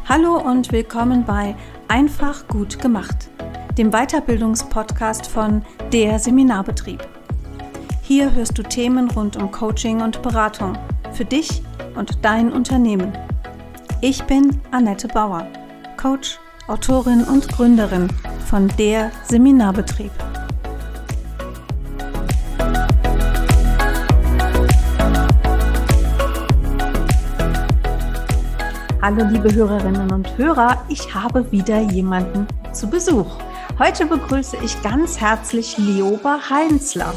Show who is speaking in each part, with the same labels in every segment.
Speaker 1: Hallo und willkommen bei Einfach gut gemacht, dem Weiterbildungspodcast von der Seminarbetrieb. Hier hörst du Themen rund um Coaching und Beratung für dich und dein Unternehmen. Ich bin Annette Bauer, Coach, Autorin und Gründerin von der Seminarbetrieb. Hallo liebe Hörerinnen und Hörer, ich habe wieder jemanden zu Besuch. Heute begrüße ich ganz herzlich Lioba Heinzler.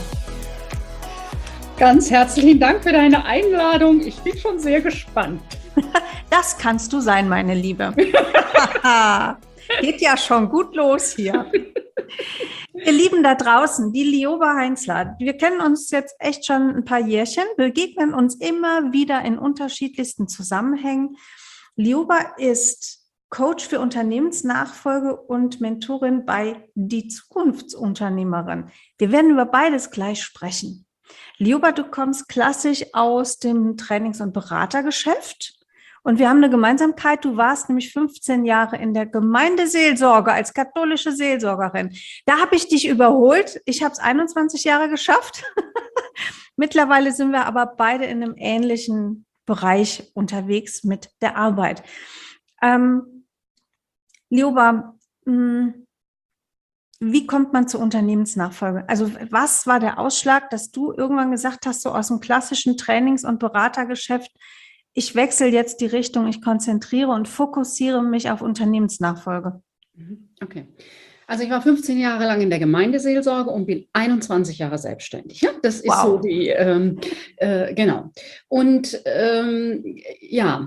Speaker 2: Ganz herzlichen Dank für deine Einladung. Ich bin schon sehr gespannt.
Speaker 1: Das kannst du sein, meine Liebe. Geht ja schon gut los hier. Ihr Lieben da draußen, die Lioba Heinzler, wir kennen uns jetzt echt schon ein paar Jährchen, begegnen uns immer wieder in unterschiedlichsten Zusammenhängen. Lioba ist Coach für Unternehmensnachfolge und Mentorin bei Die Zukunftsunternehmerin. Wir werden über beides gleich sprechen. Lioba, du kommst klassisch aus dem Trainings- und Beratergeschäft und wir haben eine Gemeinsamkeit. Du warst nämlich 15 Jahre in der Gemeindeseelsorge als katholische Seelsorgerin. Da habe ich dich überholt. Ich habe es 21 Jahre geschafft. Mittlerweile sind wir aber beide in einem ähnlichen Bereich unterwegs mit der Arbeit. Lioba, wie kommt man zur Unternehmensnachfolge? Also was war der Ausschlag, dass du irgendwann gesagt hast, so aus dem klassischen Trainings- und Beratergeschäft, ich wechsle jetzt die Richtung, ich konzentriere und fokussiere mich auf Unternehmensnachfolge?
Speaker 2: Okay. Also ich war 15 Jahre lang in der Gemeindeseelsorge und bin 21 Jahre selbstständig. Ja, das ist
Speaker 1: Wow.
Speaker 2: so die, genau. Und ja,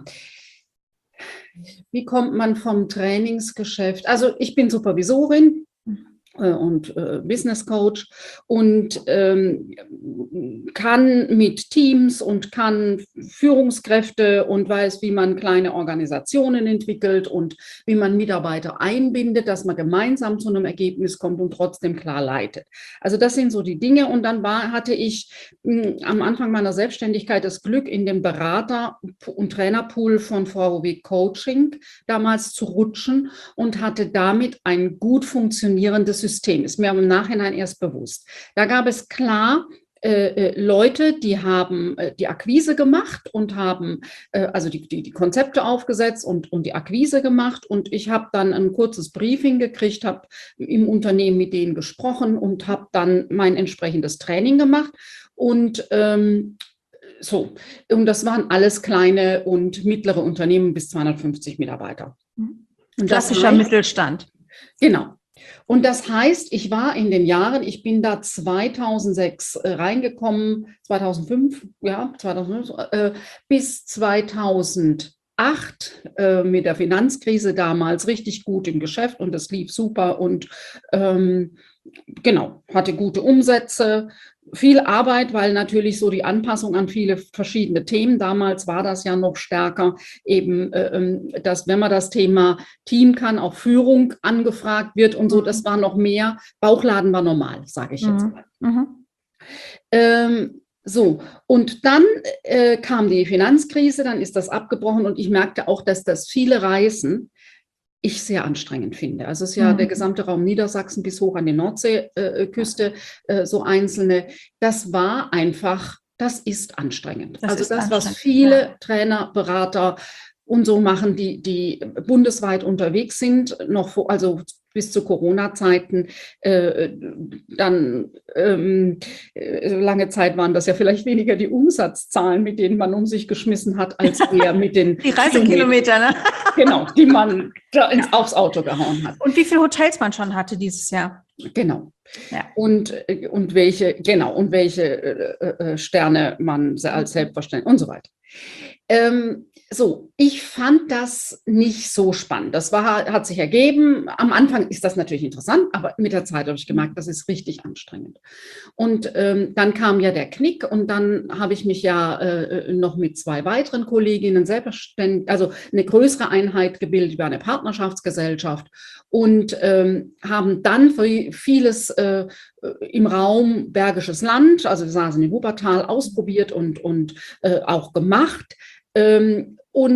Speaker 2: wie kommt man vom Trainingsgeschäft? Also ich bin Supervisorin und Business Coach und kann mit Teams und kann Führungskräfte und weiß, wie man kleine Organisationen entwickelt und wie man Mitarbeiter einbindet, dass man gemeinsam zu einem Ergebnis kommt und trotzdem klar leitet. Also das sind so die Dinge. Und dann hatte ich am Anfang meiner Selbstständigkeit das Glück, in dem Berater- und Trainerpool von VW Coaching damals zu rutschen und hatte damit ein gut funktionierendes System, ist mir im Nachhinein erst bewusst. Da gab es klar Leute, die haben die Akquise gemacht und haben also die Konzepte aufgesetzt und die Akquise gemacht. Und ich habe dann ein kurzes Briefing gekriegt, habe im Unternehmen mit denen gesprochen und habe dann mein entsprechendes Training gemacht. Und so, und das waren alles kleine und mittlere Unternehmen bis 250 Mitarbeiter. Und
Speaker 1: Klassischer Mittelstand.
Speaker 2: Genau. Und das heißt, ich war in den Jahren, ich bin da 2006 reingekommen, 2005, bis 2008 mit der Finanzkrise damals richtig gut im Geschäft und das lief super und genau, hatte gute Umsätze. Viel Arbeit, weil natürlich so die Anpassung an viele verschiedene Themen, damals war das ja noch stärker, eben, dass wenn man das Thema Team kann, auch Führung angefragt wird und so, das war noch mehr, Bauchladen war normal, sage ich jetzt mal. So, und dann kam die Finanzkrise, dann ist das abgebrochen und ich merkte auch, dass das viele Reisen ich sehr anstrengend finde. Also es ist ja der gesamte Raum Niedersachsen bis hoch an die Nordseeküste, so einzelne. Das war einfach, das ist anstrengend. Das, was viele Trainer, Berater und so machen, die bundesweit unterwegs sind, also bis zu Corona-Zeiten, dann lange Zeit waren das ja vielleicht weniger die Umsatzzahlen, mit denen man um sich geschmissen hat, als eher mit den
Speaker 1: die Reisekilometer, ne?
Speaker 2: Genau, die man aufs Auto gehauen hat.
Speaker 1: Und wie viele Hotels man schon hatte dieses Jahr.
Speaker 2: Genau. Ja. Und welche Sterne man als selbstverständlich und so weiter. So, ich fand das nicht so spannend. Das hat sich ergeben. Am Anfang ist das natürlich interessant, aber mit der Zeit habe ich gemerkt, das ist richtig anstrengend. Und dann kam ja der Knick und dann habe ich mich ja noch mit 2 weiteren Kolleginnen selbstständig, also eine größere Einheit gebildet über eine Partnerschaftsgesellschaft und haben dann vieles im Raum Bergisches Land, also wir saßen in Wuppertal, ausprobiert und auch gemacht. Und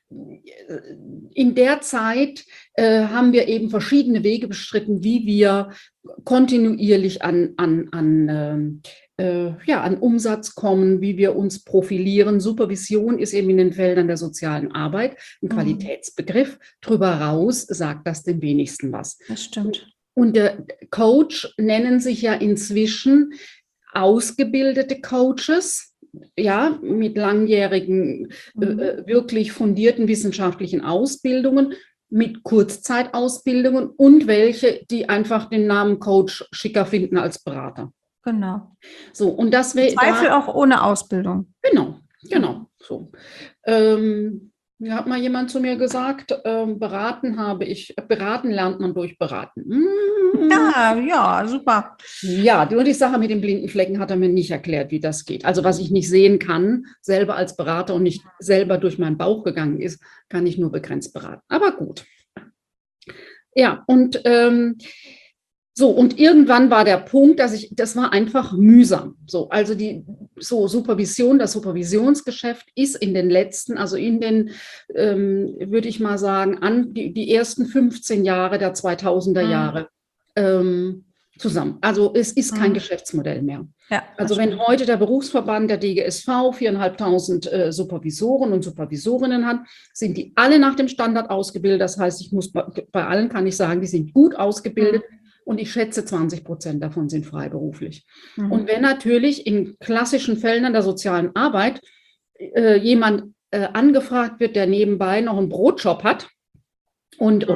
Speaker 2: in der Zeit haben wir eben verschiedene Wege bestritten, wie wir kontinuierlich an Umsatz kommen, wie wir uns profilieren. Supervision ist eben in den Feldern der sozialen Arbeit ein Qualitätsbegriff. Drüber raus sagt das den wenigsten was.
Speaker 1: Das stimmt.
Speaker 2: Und der Coach nennen sich ja inzwischen ausgebildete Coaches, ja, mit langjährigen, wirklich fundierten wissenschaftlichen Ausbildungen, mit Kurzzeitausbildungen und welche, die einfach den Namen Coach schicker finden als Berater.
Speaker 1: Genau.
Speaker 2: So, und das wäre.
Speaker 1: Zweifel auch ohne Ausbildung.
Speaker 2: Genau. So. Hat mal jemand zu mir gesagt, beraten lernt man durch Beraten.
Speaker 1: Ja, super.
Speaker 2: Ja, nur die Sache mit den blinden Flecken hat er mir nicht erklärt, wie das geht. Also was ich nicht sehen kann, selber als Berater und nicht selber durch meinen Bauch gegangen ist, kann ich nur begrenzt beraten. Aber gut. Ja, und und irgendwann war der Punkt, das war einfach mühsam. So, also Supervision, das Supervisionsgeschäft ist in den letzten, würde ich mal sagen, die ersten 15 Jahre der 2000er Jahre zusammen. Also es ist kein Geschäftsmodell mehr.
Speaker 1: Ja,
Speaker 2: also wenn heute der Berufsverband der DGSV 4.500 Supervisoren und Supervisorinnen hat, sind die alle nach dem Standard ausgebildet. Das heißt, bei allen kann ich sagen, die sind gut ausgebildet. Und ich schätze, 20% davon sind freiberuflich. Und wenn natürlich in klassischen Feldern der sozialen Arbeit jemand angefragt wird, der nebenbei noch einen Brotjob hat und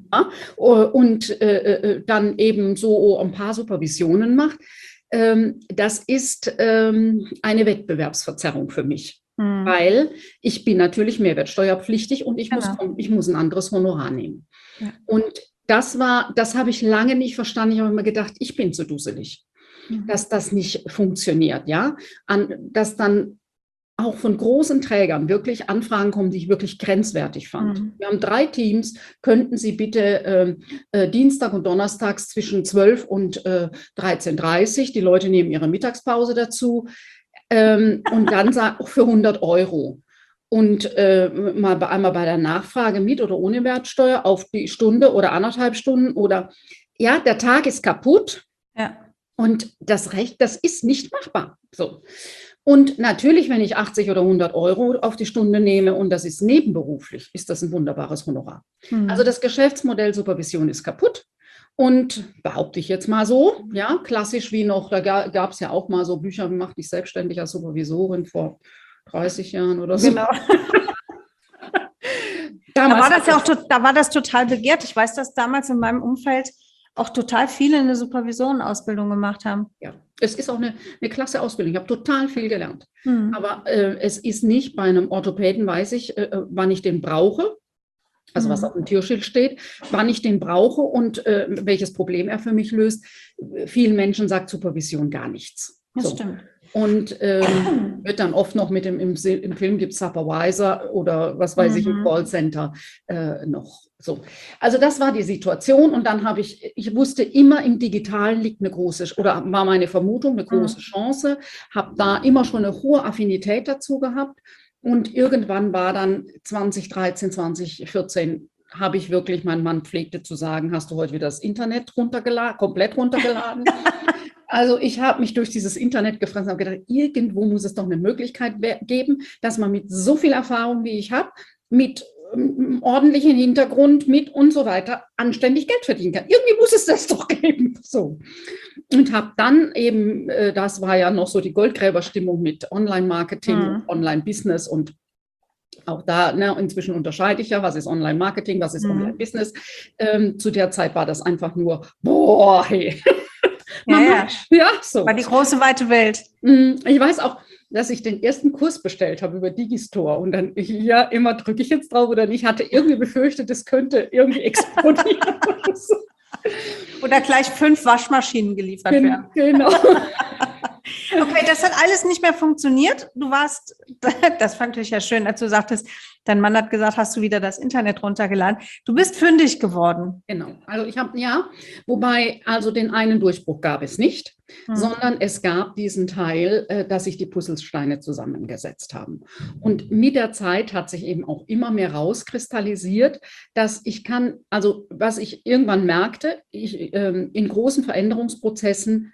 Speaker 2: dann eben so ein paar Supervisionen macht, das ist eine Wettbewerbsverzerrung für mich. Weil ich bin natürlich mehrwertsteuerpflichtig und ich muss ein anderes Honorar nehmen. Ja. Und das habe ich lange nicht verstanden. Ich habe immer gedacht, ich bin zu dusselig, dass das nicht funktioniert, ja. Dass dann auch von großen Trägern wirklich Anfragen kommen, die ich wirklich grenzwertig fand. Wir haben 3 Teams, könnten Sie bitte Dienstag und Donnerstags zwischen 12 und 13:30 Uhr, die Leute nehmen ihre Mittagspause dazu, und dann für 100 €. Und einmal bei der Nachfrage mit oder ohne Mehrwertsteuer auf die Stunde oder 1,5 Stunden oder ja, der Tag ist kaputt. Ja. Und das ist nicht machbar. So. Und natürlich, wenn ich 80 oder 100 € auf die Stunde nehme und das ist nebenberuflich, ist das ein wunderbares Honorar. Also das Geschäftsmodell Supervision ist kaputt. Und behaupte ich jetzt mal so, ja, klassisch wie noch, da gab es ja auch mal so Bücher, wie macht dich selbstständig als Supervisorin vor 30 Jahren oder so. Genau.
Speaker 1: Da war das total begehrt. Ich weiß, dass damals in meinem Umfeld auch total viele eine Supervisorenausbildung gemacht haben.
Speaker 2: Ja, es ist auch eine klasse Ausbildung. Ich habe total viel gelernt. Aber es ist nicht bei einem Orthopäden, weiß ich, wann ich den brauche. Also was auf dem Türschild steht, wann ich den brauche und welches Problem er für mich löst. Vielen Menschen sagt Supervision gar nichts.
Speaker 1: Das stimmt.
Speaker 2: Und wird dann oft noch im Film gibt es Supervisor oder was weiß ich, im Callcenter noch so. Also das war die Situation und dann ich wusste immer, im Digitalen liegt war meine Vermutung, eine große Chance, habe da immer schon eine hohe Affinität dazu gehabt und irgendwann war dann 2013, 2014 habe ich wirklich, mein Mann pflegte zu sagen, hast du heute wieder das Internet komplett runtergeladen? Also ich habe mich durch dieses Internet gefressen und habe gedacht, irgendwo muss es doch eine Möglichkeit geben, dass man mit so viel Erfahrung, wie ich habe, mit ordentlichen Hintergrund, mit und so weiter, anständig Geld verdienen kann. Irgendwie muss es das doch geben. So. Und habe dann eben, das war ja noch so die Goldgräberstimmung mit Online-Marketing, Online-Business und auch da, inzwischen unterscheide ich ja, was ist Online-Marketing, was ist Online-Business. Zu der Zeit war das einfach nur, boah, hey.
Speaker 1: Ja, so. War die große, weite Welt.
Speaker 2: Ich weiß auch, dass ich den ersten Kurs bestellt habe über Digistore und dann, immer drücke ich jetzt drauf oder nicht, hatte irgendwie befürchtet, es könnte irgendwie explodieren.
Speaker 1: Oder gleich 5 Waschmaschinen geliefert werden.
Speaker 2: Genau.
Speaker 1: Okay, das hat alles nicht mehr funktioniert. Das fand ich ja schön, als du sagtest, Dein Mann hat gesagt, hast du wieder das Internet runtergeladen. Du bist fündig geworden.
Speaker 2: Genau. Also ich habe, ja, wobei, also den einen Durchbruch gab es nicht, sondern es gab diesen Teil, dass sich die Puzzlesteine zusammengesetzt haben. Und mit der Zeit hat sich eben auch immer mehr rauskristallisiert, dass ich kann, also was ich irgendwann merkte, in großen Veränderungsprozessen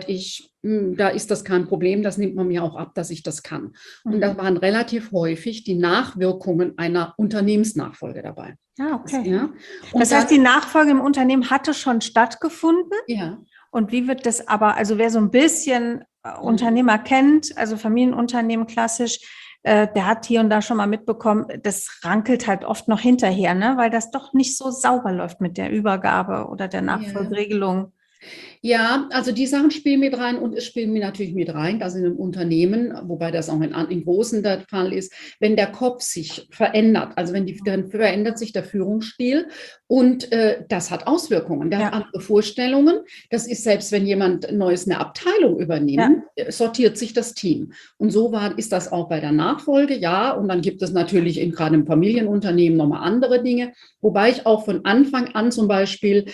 Speaker 2: da ist das kein Problem, das nimmt man mir auch ab, dass ich das kann. Und da waren relativ häufig die Nachwirkungen einer Unternehmensnachfolge dabei.
Speaker 1: Ah, okay.
Speaker 2: Ja?
Speaker 1: Das heißt, die Nachfolge im Unternehmen hatte schon stattgefunden.
Speaker 2: Ja.
Speaker 1: Und wie wird das aber, also wer so ein bisschen Unternehmer kennt, also Familienunternehmen klassisch, der hat hier und da schon mal mitbekommen, das rankelt halt oft noch hinterher, ne? Weil das doch nicht so sauber läuft mit der Übergabe oder der Nachfolgeregelung.
Speaker 2: Ja, also die Sachen spielen mit rein und es spielen mir natürlich mit rein, dass in einem Unternehmen, wobei das auch in großen der Fall ist, wenn der Kopf sich verändert, also dann verändert sich der Führungsstil und das hat Auswirkungen. Der hat andere Vorstellungen. Das ist selbst, wenn jemand Neues eine Abteilung übernimmt, sortiert sich das Team. Und so ist das auch bei der Nachfolge, ja. Und dann gibt es natürlich gerade im Familienunternehmen nochmal andere Dinge, wobei ich auch von Anfang an zum Beispiel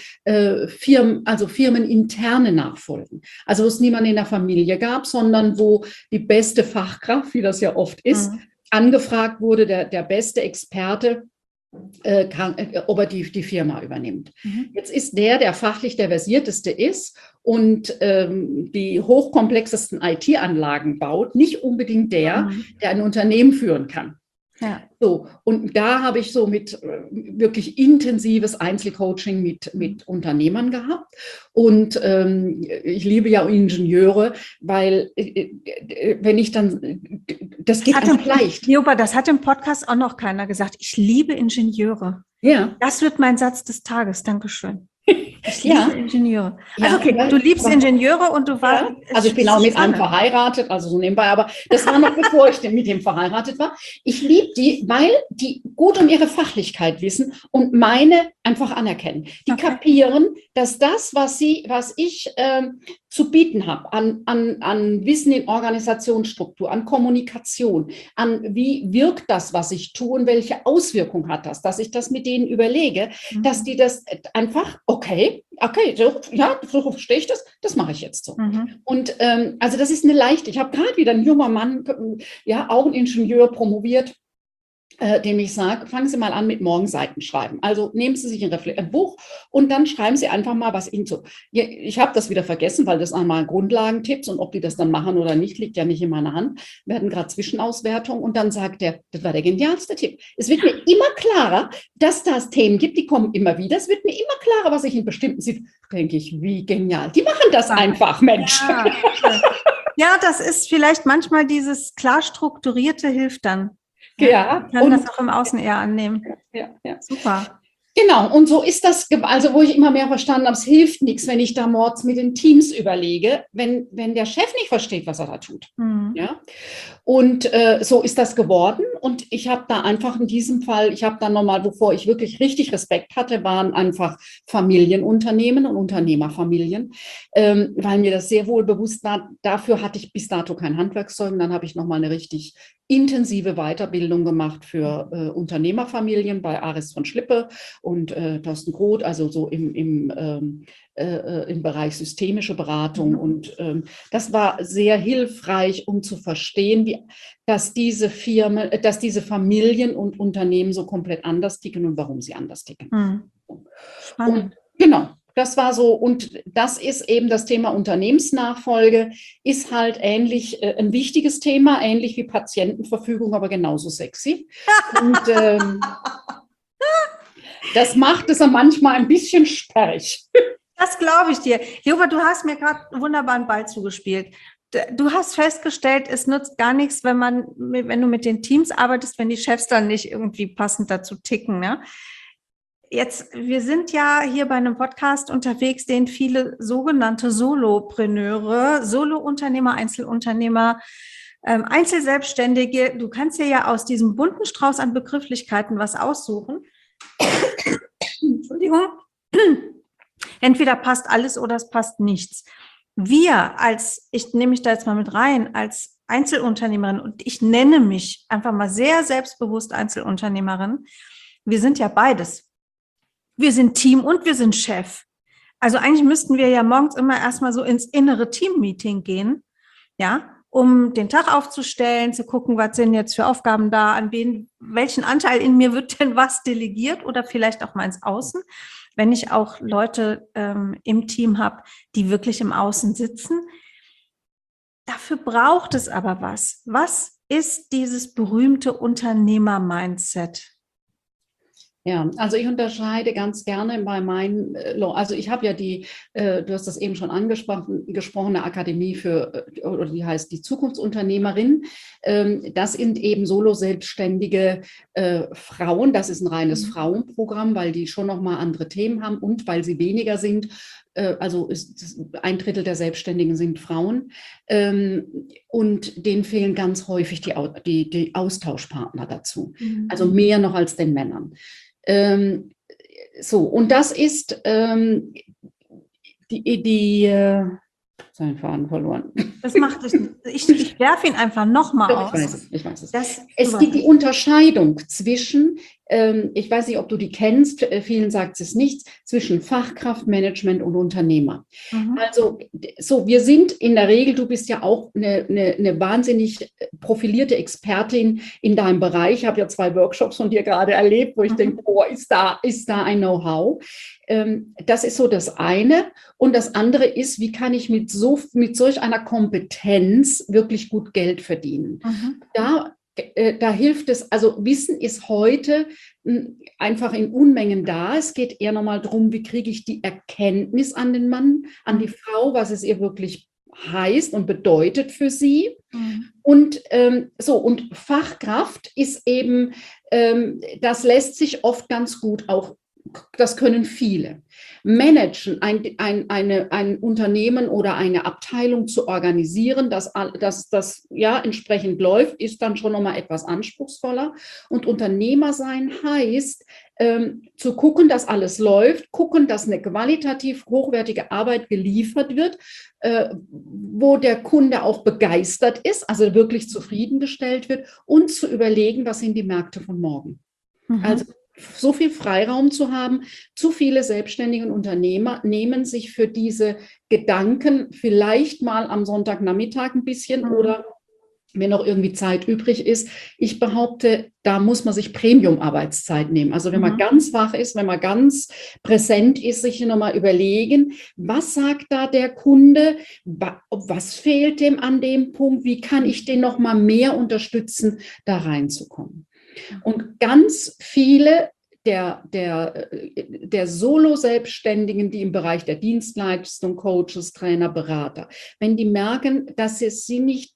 Speaker 2: firmeninterne Nachfolgen. Also wo es niemanden in der Familie gab, sondern wo die beste Fachkraft, wie das ja oft ist, angefragt wurde, der beste Experte, ob er die Firma übernimmt. Jetzt ist der fachlich der versierteste ist und die hochkomplexesten IT-Anlagen baut, nicht unbedingt der ein Unternehmen führen kann. Ja. So, und da habe ich so mit wirklich intensives Einzelcoaching mit Unternehmern gehabt. Und ich liebe ja Ingenieure, weil wenn ich dann, das geht einfach leicht.
Speaker 1: Joba, das hat im Podcast auch noch keiner gesagt. Ich liebe Ingenieure.
Speaker 2: Ja.
Speaker 1: Das wird mein Satz des Tages. Dankeschön. Ich liebe Ingenieure. Also
Speaker 2: ja,
Speaker 1: okay, du liebst Ingenieure und du warst...
Speaker 2: Ja, also ich bin auch mit einem verheiratet, also so nebenbei, aber das war noch bevor ich mit dem verheiratet war. Ich liebe die, weil die gut um ihre Fachlichkeit wissen und meine einfach anerkennen. Die kapieren, dass das, was ich zu bieten habe, an Wissen in Organisationsstruktur, an Kommunikation, an wie wirkt das, was ich tue und welche Auswirkung hat das, dass ich das mit denen überlege, dass die das einfach, okay, so verstehe ich das mache ich jetzt so. Und also das ist eine leichte, ich habe gerade wieder einen junger Mann, auch ein Ingenieur, promoviert, dem ich sage, fangen Sie mal an mit morgen Seiten schreiben. Also nehmen Sie sich ein Buch und dann schreiben Sie einfach mal, was Ihnen so... Ich habe das wieder vergessen, weil das einmal Grundlagentipps und ob die das dann machen oder nicht, liegt ja nicht in meiner Hand. Wir hatten gerade Zwischenauswertung und dann sagt er, das war der genialste Tipp. Es wird mir immer klarer, dass das Themen gibt, die kommen immer wieder. Es wird mir immer klarer, was ich in bestimmten Situationen... Denke ich, wie genial. Die machen das einfach, Mensch.
Speaker 1: Ja, das ist vielleicht manchmal dieses klar strukturierte hilft dann.
Speaker 2: Ja,
Speaker 1: kann das auch im Außen eher annehmen.
Speaker 2: Ja.
Speaker 1: Super.
Speaker 2: Genau, und so ist das, also wo ich immer mehr verstanden habe, es hilft nichts, wenn ich da mords mit den Teams überlege, wenn der Chef nicht versteht, was er da tut. Ja? Und so ist das geworden und ich habe da einfach in diesem Fall, ich habe dann nochmal, wovor ich wirklich richtig Respekt hatte, waren einfach Familienunternehmen und Unternehmerfamilien, weil mir das sehr wohl bewusst war, dafür hatte ich bis dato kein Handwerkszeug und dann habe ich nochmal eine richtig intensive Weiterbildung gemacht für Unternehmerfamilien bei Aris von Schlippe und Thorsten Groth, also so im Bereich systemische Beratung. Und das war sehr hilfreich, um zu verstehen, dass diese Familien und Unternehmen so komplett anders ticken und warum sie anders ticken.
Speaker 1: Spannend.
Speaker 2: Und genau. Das war so, und das ist eben das Thema Unternehmensnachfolge, ist halt ähnlich, ein wichtiges Thema, ähnlich wie Patientenverfügung, aber genauso sexy. Und das macht es manchmal ein bisschen sperrig.
Speaker 1: Das glaube ich dir. Joba, du hast mir gerade einen wunderbaren Ball zugespielt. Du hast festgestellt, es nutzt gar nichts, wenn du mit den Teams arbeitest, wenn die Chefs dann nicht irgendwie passend dazu ticken, ne? Jetzt, wir sind ja hier bei einem Podcast unterwegs, den viele sogenannte Solopreneure, Solounternehmer, Einzelunternehmer, Einzelselbstständige, du kannst dir ja aus diesem bunten Strauß an Begrifflichkeiten was aussuchen. Entschuldigung. Entweder passt alles oder es passt nichts. Wir ich nehme mich da jetzt mal mit rein, als Einzelunternehmerin, und ich nenne mich einfach mal sehr selbstbewusst Einzelunternehmerin. Wir sind ja beides. Wir sind Team und wir sind Chef. Also eigentlich müssten wir ja morgens immer erstmal so ins innere Team-Meeting gehen, ja, um den Tag aufzustellen, zu gucken, was sind jetzt für Aufgaben da, an wen, welchen Anteil in mir wird denn was delegiert oder vielleicht auch mal ins Außen, wenn ich auch Leute im Team habe, die wirklich im Außen sitzen. Dafür braucht es aber was. Was ist dieses berühmte Unternehmer-Mindset?
Speaker 2: Ja, also ich unterscheide ganz gerne bei meinen, also ich habe ja du hast das eben schon gesprochene Akademie oder die heißt die Zukunftsunternehmerin. Das sind eben Solo-selbstständige Frauen. Das ist ein reines Frauenprogramm, weil die schon nochmal andere Themen haben und weil sie weniger sind. Also ein Drittel der Selbstständigen sind Frauen. Und denen fehlen ganz häufig die Austauschpartner dazu. Also mehr noch als den Männern. Und das ist seinen Faden verloren.
Speaker 1: Das macht es nicht. Ich werfe ihn einfach nochmal aus.
Speaker 2: Ich weiß es. Es gibt die Unterscheidung zwischen, ich weiß nicht, ob du die kennst, vielen sagt es nicht, zwischen Fachkraft, Management und Unternehmer. Also wir sind in der Regel, du bist ja auch eine wahnsinnig profilierte Expertin in deinem Bereich. Ich habe ja 2 Workshops von dir gerade erlebt, wo ich denke, ist da ein Know-how. Das ist so das eine. Und das andere ist, wie kann ich mit solch einer Kompetenz wirklich gut Geld verdienen? Da hilft es, also Wissen ist heute einfach in Unmengen da. Es geht eher nochmal darum, wie kriege ich die Erkenntnis an den Mann, an die Frau, was es ihr wirklich heißt und bedeutet für sie. Und Fachkraft ist eben, das lässt sich oft ganz gut auch, das können viele. Managen, ein Unternehmen oder eine Abteilung zu organisieren, dass das ja entsprechend läuft, ist dann schon nochmal etwas anspruchsvoller. Und Unternehmer sein heißt, zu gucken, dass alles läuft, gucken, dass eine qualitativ hochwertige Arbeit geliefert wird, wo der Kunde auch begeistert ist, also wirklich zufriedengestellt wird, und zu überlegen, was sind die Märkte von morgen. Also so viel Freiraum zu haben. Zu viele selbstständige Unternehmer nehmen sich für diese Gedanken vielleicht mal am Sonntagnachmittag ein bisschen oder wenn noch irgendwie Zeit übrig ist. Ich behaupte, da muss man sich Premium-Arbeitszeit nehmen. Also wenn man ganz wach ist, wenn man ganz präsent ist, sich nochmal überlegen, was sagt da der Kunde, was fehlt dem an dem Punkt, wie kann ich den nochmal mehr unterstützen, da reinzukommen. Und ganz viele der Solo-Selbstständigen, die im Bereich der Dienstleistung, Coaches, Trainer, Berater, wenn die merken, dass es nicht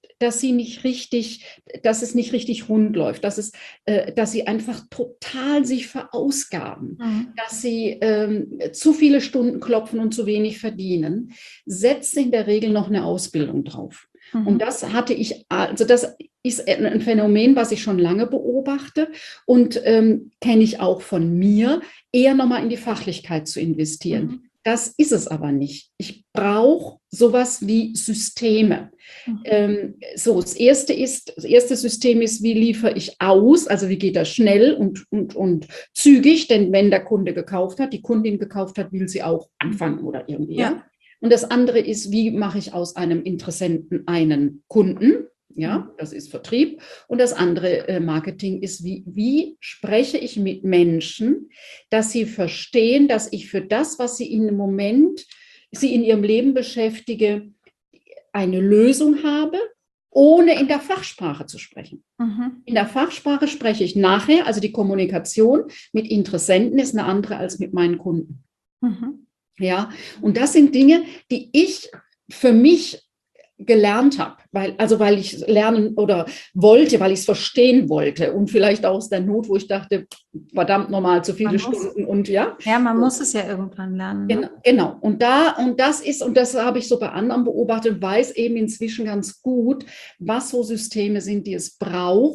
Speaker 2: richtig rund läuft, dass sie einfach total sich verausgaben, dass sie zu viele Stunden klopfen und zu wenig verdienen, setzt in der Regel noch eine Ausbildung drauf. Und das ist ein Phänomen, was ich schon lange beobachte und kenne ich auch von mir, eher nochmal in die Fachlichkeit zu investieren. Das ist es aber nicht. Ich brauche sowas wie Systeme. Das erste System ist, wie liefere ich aus? Also wie geht das schnell und zügig? Denn wenn der Kunde gekauft hat, die Kundin gekauft hat, will sie auch anfangen oder irgendwie. Ja. Und das andere ist, wie mache ich aus einem Interessenten einen Kunden? Ja, das ist Vertrieb. Und das andere Marketing ist, wie spreche ich mit Menschen, dass sie verstehen, dass ich für das, was sie in ihrem Leben beschäftige, eine Lösung habe, ohne in der Fachsprache zu sprechen. In der Fachsprache spreche ich nachher, also die Kommunikation mit Interessenten ist eine andere als mit meinen Kunden. Ja, und das sind Dinge, die ich für mich gelernt habe, weil ich lernen oder wollte, weil ich es verstehen wollte und vielleicht auch aus der Not, wo ich dachte, verdammt normal, zu viele Stunden und ja.
Speaker 1: Ja, man muss es ja irgendwann lernen. Ne?
Speaker 2: Genau. Und das habe ich so bei anderen beobachtet, weiß eben inzwischen ganz gut, was so Systeme sind, die es braucht,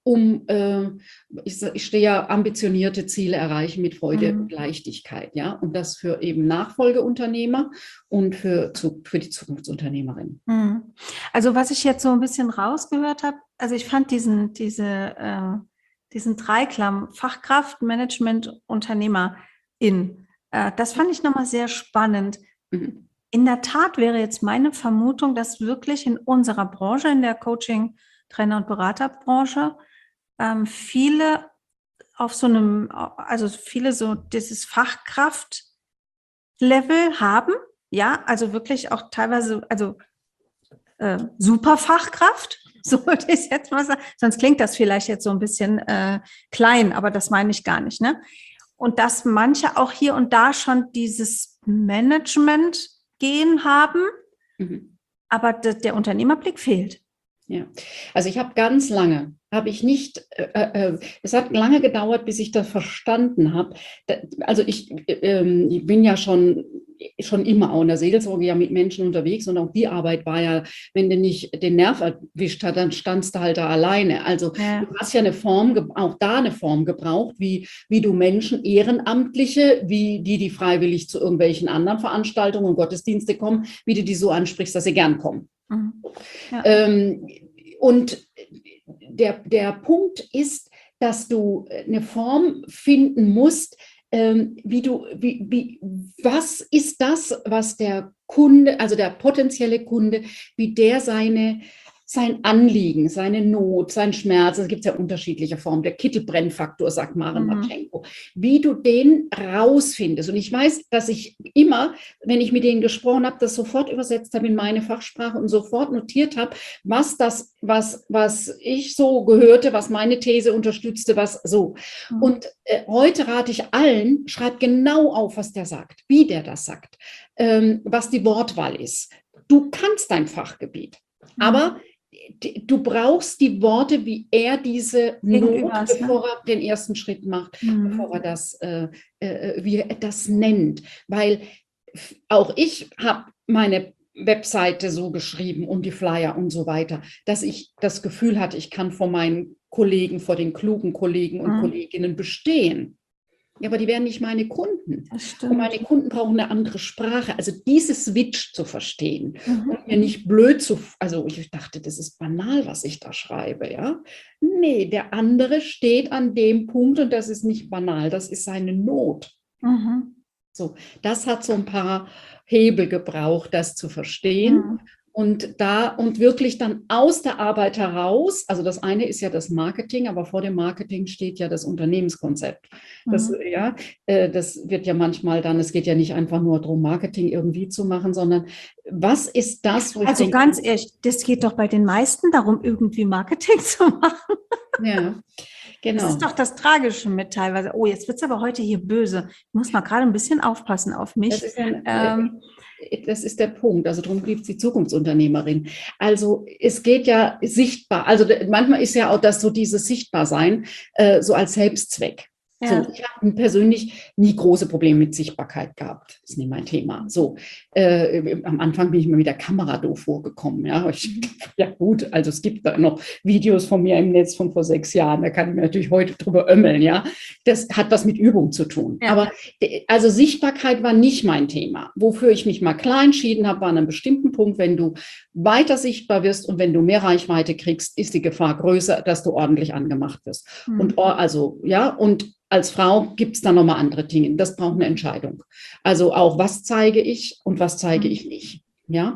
Speaker 2: ich stehe ja, ambitionierte Ziele erreichen mit Freude und Leichtigkeit, ja, und das für eben Nachfolgeunternehmer und für die Zukunftsunternehmerin.
Speaker 1: Also was ich jetzt so ein bisschen rausgehört habe, also ich fand diesen Dreiklang Fachkraft, Management, Unternehmerin, das fand ich nochmal sehr spannend.
Speaker 2: Mhm.
Speaker 1: In der Tat wäre jetzt meine Vermutung, dass wirklich in unserer Branche, in der Coaching, Trainer- und Beraterbranche, viele auf so einem, also viele so dieses Fachkraft-Level haben, ja, also wirklich auch teilweise, also super Fachkraft, so würde ich es jetzt mal sagen. Sonst klingt das vielleicht jetzt so ein bisschen klein, aber das meine ich gar nicht, ne? Und dass manche auch hier und da schon dieses Management-Gen haben, aber der Unternehmerblick fehlt.
Speaker 2: Ja, also ich habe ganz lange, es hat lange gedauert, bis ich das verstanden habe. Also ich bin ja schon immer auch in der Seelsorge ja mit Menschen unterwegs und auch die Arbeit war ja, wenn du nicht den Nerv erwischt hast, dann standst du halt da alleine. Also du hast ja auch da eine Form gebraucht, wie du Menschen, Ehrenamtliche, wie die freiwillig zu irgendwelchen anderen Veranstaltungen und Gottesdienste kommen, wie du die so ansprichst, dass sie gern kommen. Ja. Und der Punkt ist, dass du eine Form finden musst, was ist das, was der Kunde, also der potenzielle Kunde, wie der sein Anliegen, seine Not, sein Schmerz, es gibt ja unterschiedliche Formen, der Kittelbrennfaktor, sagt Maren Matschenko, wie du den rausfindest. Und ich weiß, dass ich immer, wenn ich mit denen gesprochen habe, das sofort übersetzt habe in meine Fachsprache und sofort notiert habe, was ich so gehörte, was meine These unterstützte, was so. Und heute rate ich allen, schreib genau auf, was der sagt, wie der das sagt, was die Wortwahl ist. Du kannst dein Fachgebiet, aber du brauchst die Worte, wie er diese Not, bevor er den ersten Schritt macht, bevor er wie er das nennt. Weil auch ich habe meine Webseite so geschrieben und die Flyer und so weiter, dass ich das Gefühl hatte, ich kann vor meinen Kollegen, vor den klugen Kollegen und Kolleginnen bestehen. Ja, aber die wären nicht meine Kunden. Und meine Kunden brauchen eine andere Sprache. Also dieses Switch zu verstehen und mir nicht blöd also ich dachte, das ist banal, was ich da schreibe, ja. Nee, der andere steht an dem Punkt und das ist nicht banal, das ist seine Not. So, das hat so ein paar Hebel gebraucht, das zu verstehen. Und wirklich dann aus der Arbeit heraus, also das eine ist ja das Marketing, aber vor dem Marketing steht ja das Unternehmenskonzept. Das wird ja manchmal dann, es geht ja nicht einfach nur darum, Marketing irgendwie zu machen, sondern was ist das, wo ich
Speaker 1: denke, ganz ehrlich, das geht doch bei den meisten darum, irgendwie Marketing zu machen.
Speaker 2: Ja. Genau.
Speaker 1: Das ist doch das Tragische mit teilweise. Oh, jetzt wird es aber heute hier böse. Ich muss mal gerade ein bisschen aufpassen auf mich.
Speaker 2: Das ist der Punkt. Also darum gibt es die Zukunftsunternehmerin. Also es geht ja sichtbar. Also manchmal ist ja auch das so dieses Sichtbarsein so als Selbstzweck. Ja. So, ich habe persönlich nie große Probleme mit Sichtbarkeit gehabt. Das ist nicht mein Thema. So, am Anfang bin ich mir mit der Kamera doof vorgekommen. Ja gut, also es gibt da noch Videos von mir im Netz von vor 6 Jahren. Da kann ich mir natürlich heute drüber ömmeln. Ja, das hat was mit Übung zu tun. Ja. Aber also Sichtbarkeit war nicht mein Thema. Wofür ich mich mal klar entschieden habe, war an einem bestimmten Punkt, wenn du weiter sichtbar wirst und wenn du mehr Reichweite kriegst, ist die Gefahr größer, dass du ordentlich angemacht wirst. Und als Frau gibt es da nochmal andere Dinge. Das braucht eine Entscheidung. Also auch, was zeige ich und was zeige ich nicht. Ja?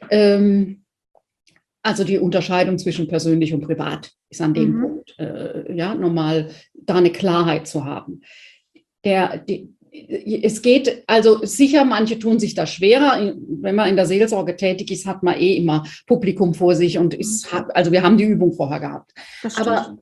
Speaker 2: Also die Unterscheidung zwischen persönlich und privat ist an dem Punkt, normal da eine Klarheit zu haben. Es geht, also sicher, manche tun sich da schwerer. Wenn man in der Seelsorge tätig ist, hat man immer Publikum vor sich und also wir haben die Übung vorher gehabt. Aber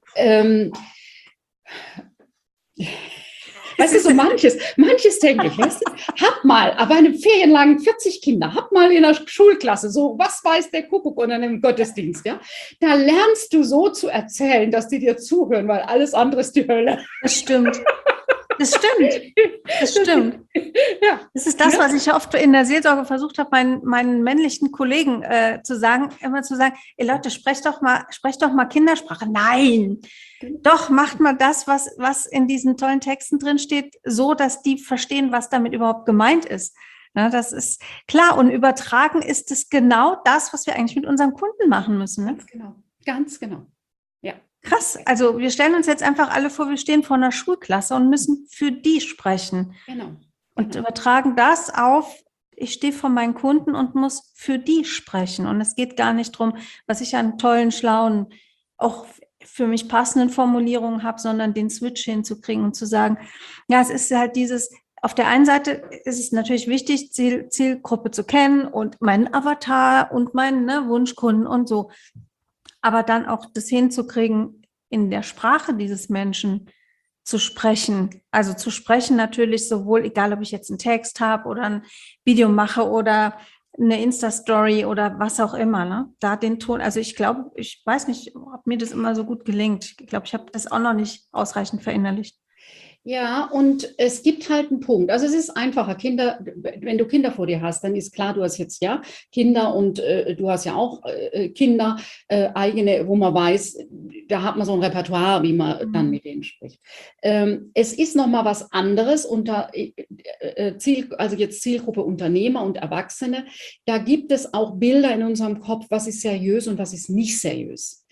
Speaker 2: weißt du, so manches denke ich, weißt du, hab mal, aber einem ferienlangen 40 Kinder, hab mal in der Schulklasse, so, was weiß der Kuckuck oder im Gottesdienst, ja, da lernst du so zu erzählen, dass die dir zuhören, weil alles andere ist die Hölle.
Speaker 1: Das stimmt. Das stimmt. Das stimmt.
Speaker 2: Ja.
Speaker 1: Das ist das, was ich oft in der Seelsorge versucht habe, meinen männlichen Kollegen immer zu sagen, ey Leute, sprecht doch mal Kindersprache. Nein, doch, macht mal das, was in diesen tollen Texten drin steht, so, dass die verstehen, was damit überhaupt gemeint ist. Na, das ist klar. Und übertragen ist es genau das, was wir eigentlich mit unseren Kunden machen müssen. Ne?
Speaker 2: Ganz genau. Ganz genau. Ja.
Speaker 1: Krass. Also wir stellen uns jetzt einfach alle vor, wir stehen vor einer Schulklasse und müssen für die sprechen.
Speaker 2: Genau.
Speaker 1: Und übertragen das auf, ich stehe vor meinen Kunden und muss für die sprechen. Und es geht gar nicht darum, was ich an tollen, schlauen, auch für mich passenden Formulierungen habe, sondern den Switch hinzukriegen und zu sagen, ja, es ist halt dieses, auf der einen Seite ist es natürlich wichtig, Zielgruppe zu kennen und meinen Avatar und meinen Wunschkunden und so. Aber dann auch das hinzukriegen, in der Sprache dieses Menschen zu sprechen. Also zu sprechen natürlich sowohl, egal ob ich jetzt einen Text habe oder ein Video mache oder eine Insta-Story oder was auch immer, ne? Da den Ton, also ich glaube, ich weiß nicht, ob mir das immer so gut gelingt. Ich glaube, ich habe das auch noch nicht ausreichend verinnerlicht.
Speaker 2: Ja, und es gibt halt einen Punkt. Also es ist einfacher, wenn du Kinder vor dir hast, dann ist klar, du hast jetzt ja Kinder und du hast ja auch Kinder, eigene, wo man weiß, da hat man so ein Repertoire, wie man dann mit denen spricht. Es ist nochmal was anderes unter also jetzt Zielgruppe Unternehmer und Erwachsene. Da gibt es auch Bilder in unserem Kopf, was ist seriös und was ist nicht seriös.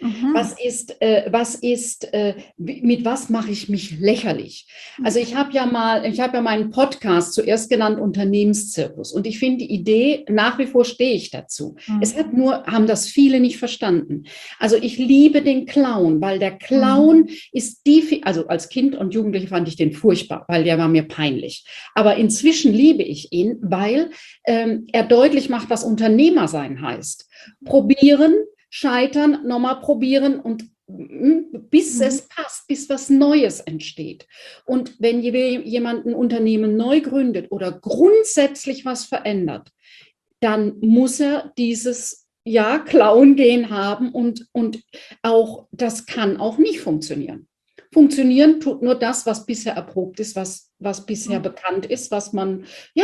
Speaker 2: Mit was mache ich mich lächerlich? Also ich habe ja meinen Podcast zuerst genannt Unternehmenszirkus und ich finde die Idee, nach wie vor stehe ich dazu. Es haben das viele nicht verstanden. Also ich liebe den Clown, weil der Clown ist also als Kind und Jugendliche fand ich den furchtbar, weil der war mir peinlich. Aber inzwischen liebe ich ihn, weil er deutlich macht, was Unternehmer sein heißt. Probieren, scheitern, nochmal probieren und bis es passt, bis was Neues entsteht. Und wenn jemand ein Unternehmen neu gründet oder grundsätzlich was verändert, dann muss er dieses Klauen-Gen haben und auch das kann auch nicht funktionieren. Funktionieren tut nur das, was bisher erprobt ist, was bisher bekannt ist, was man,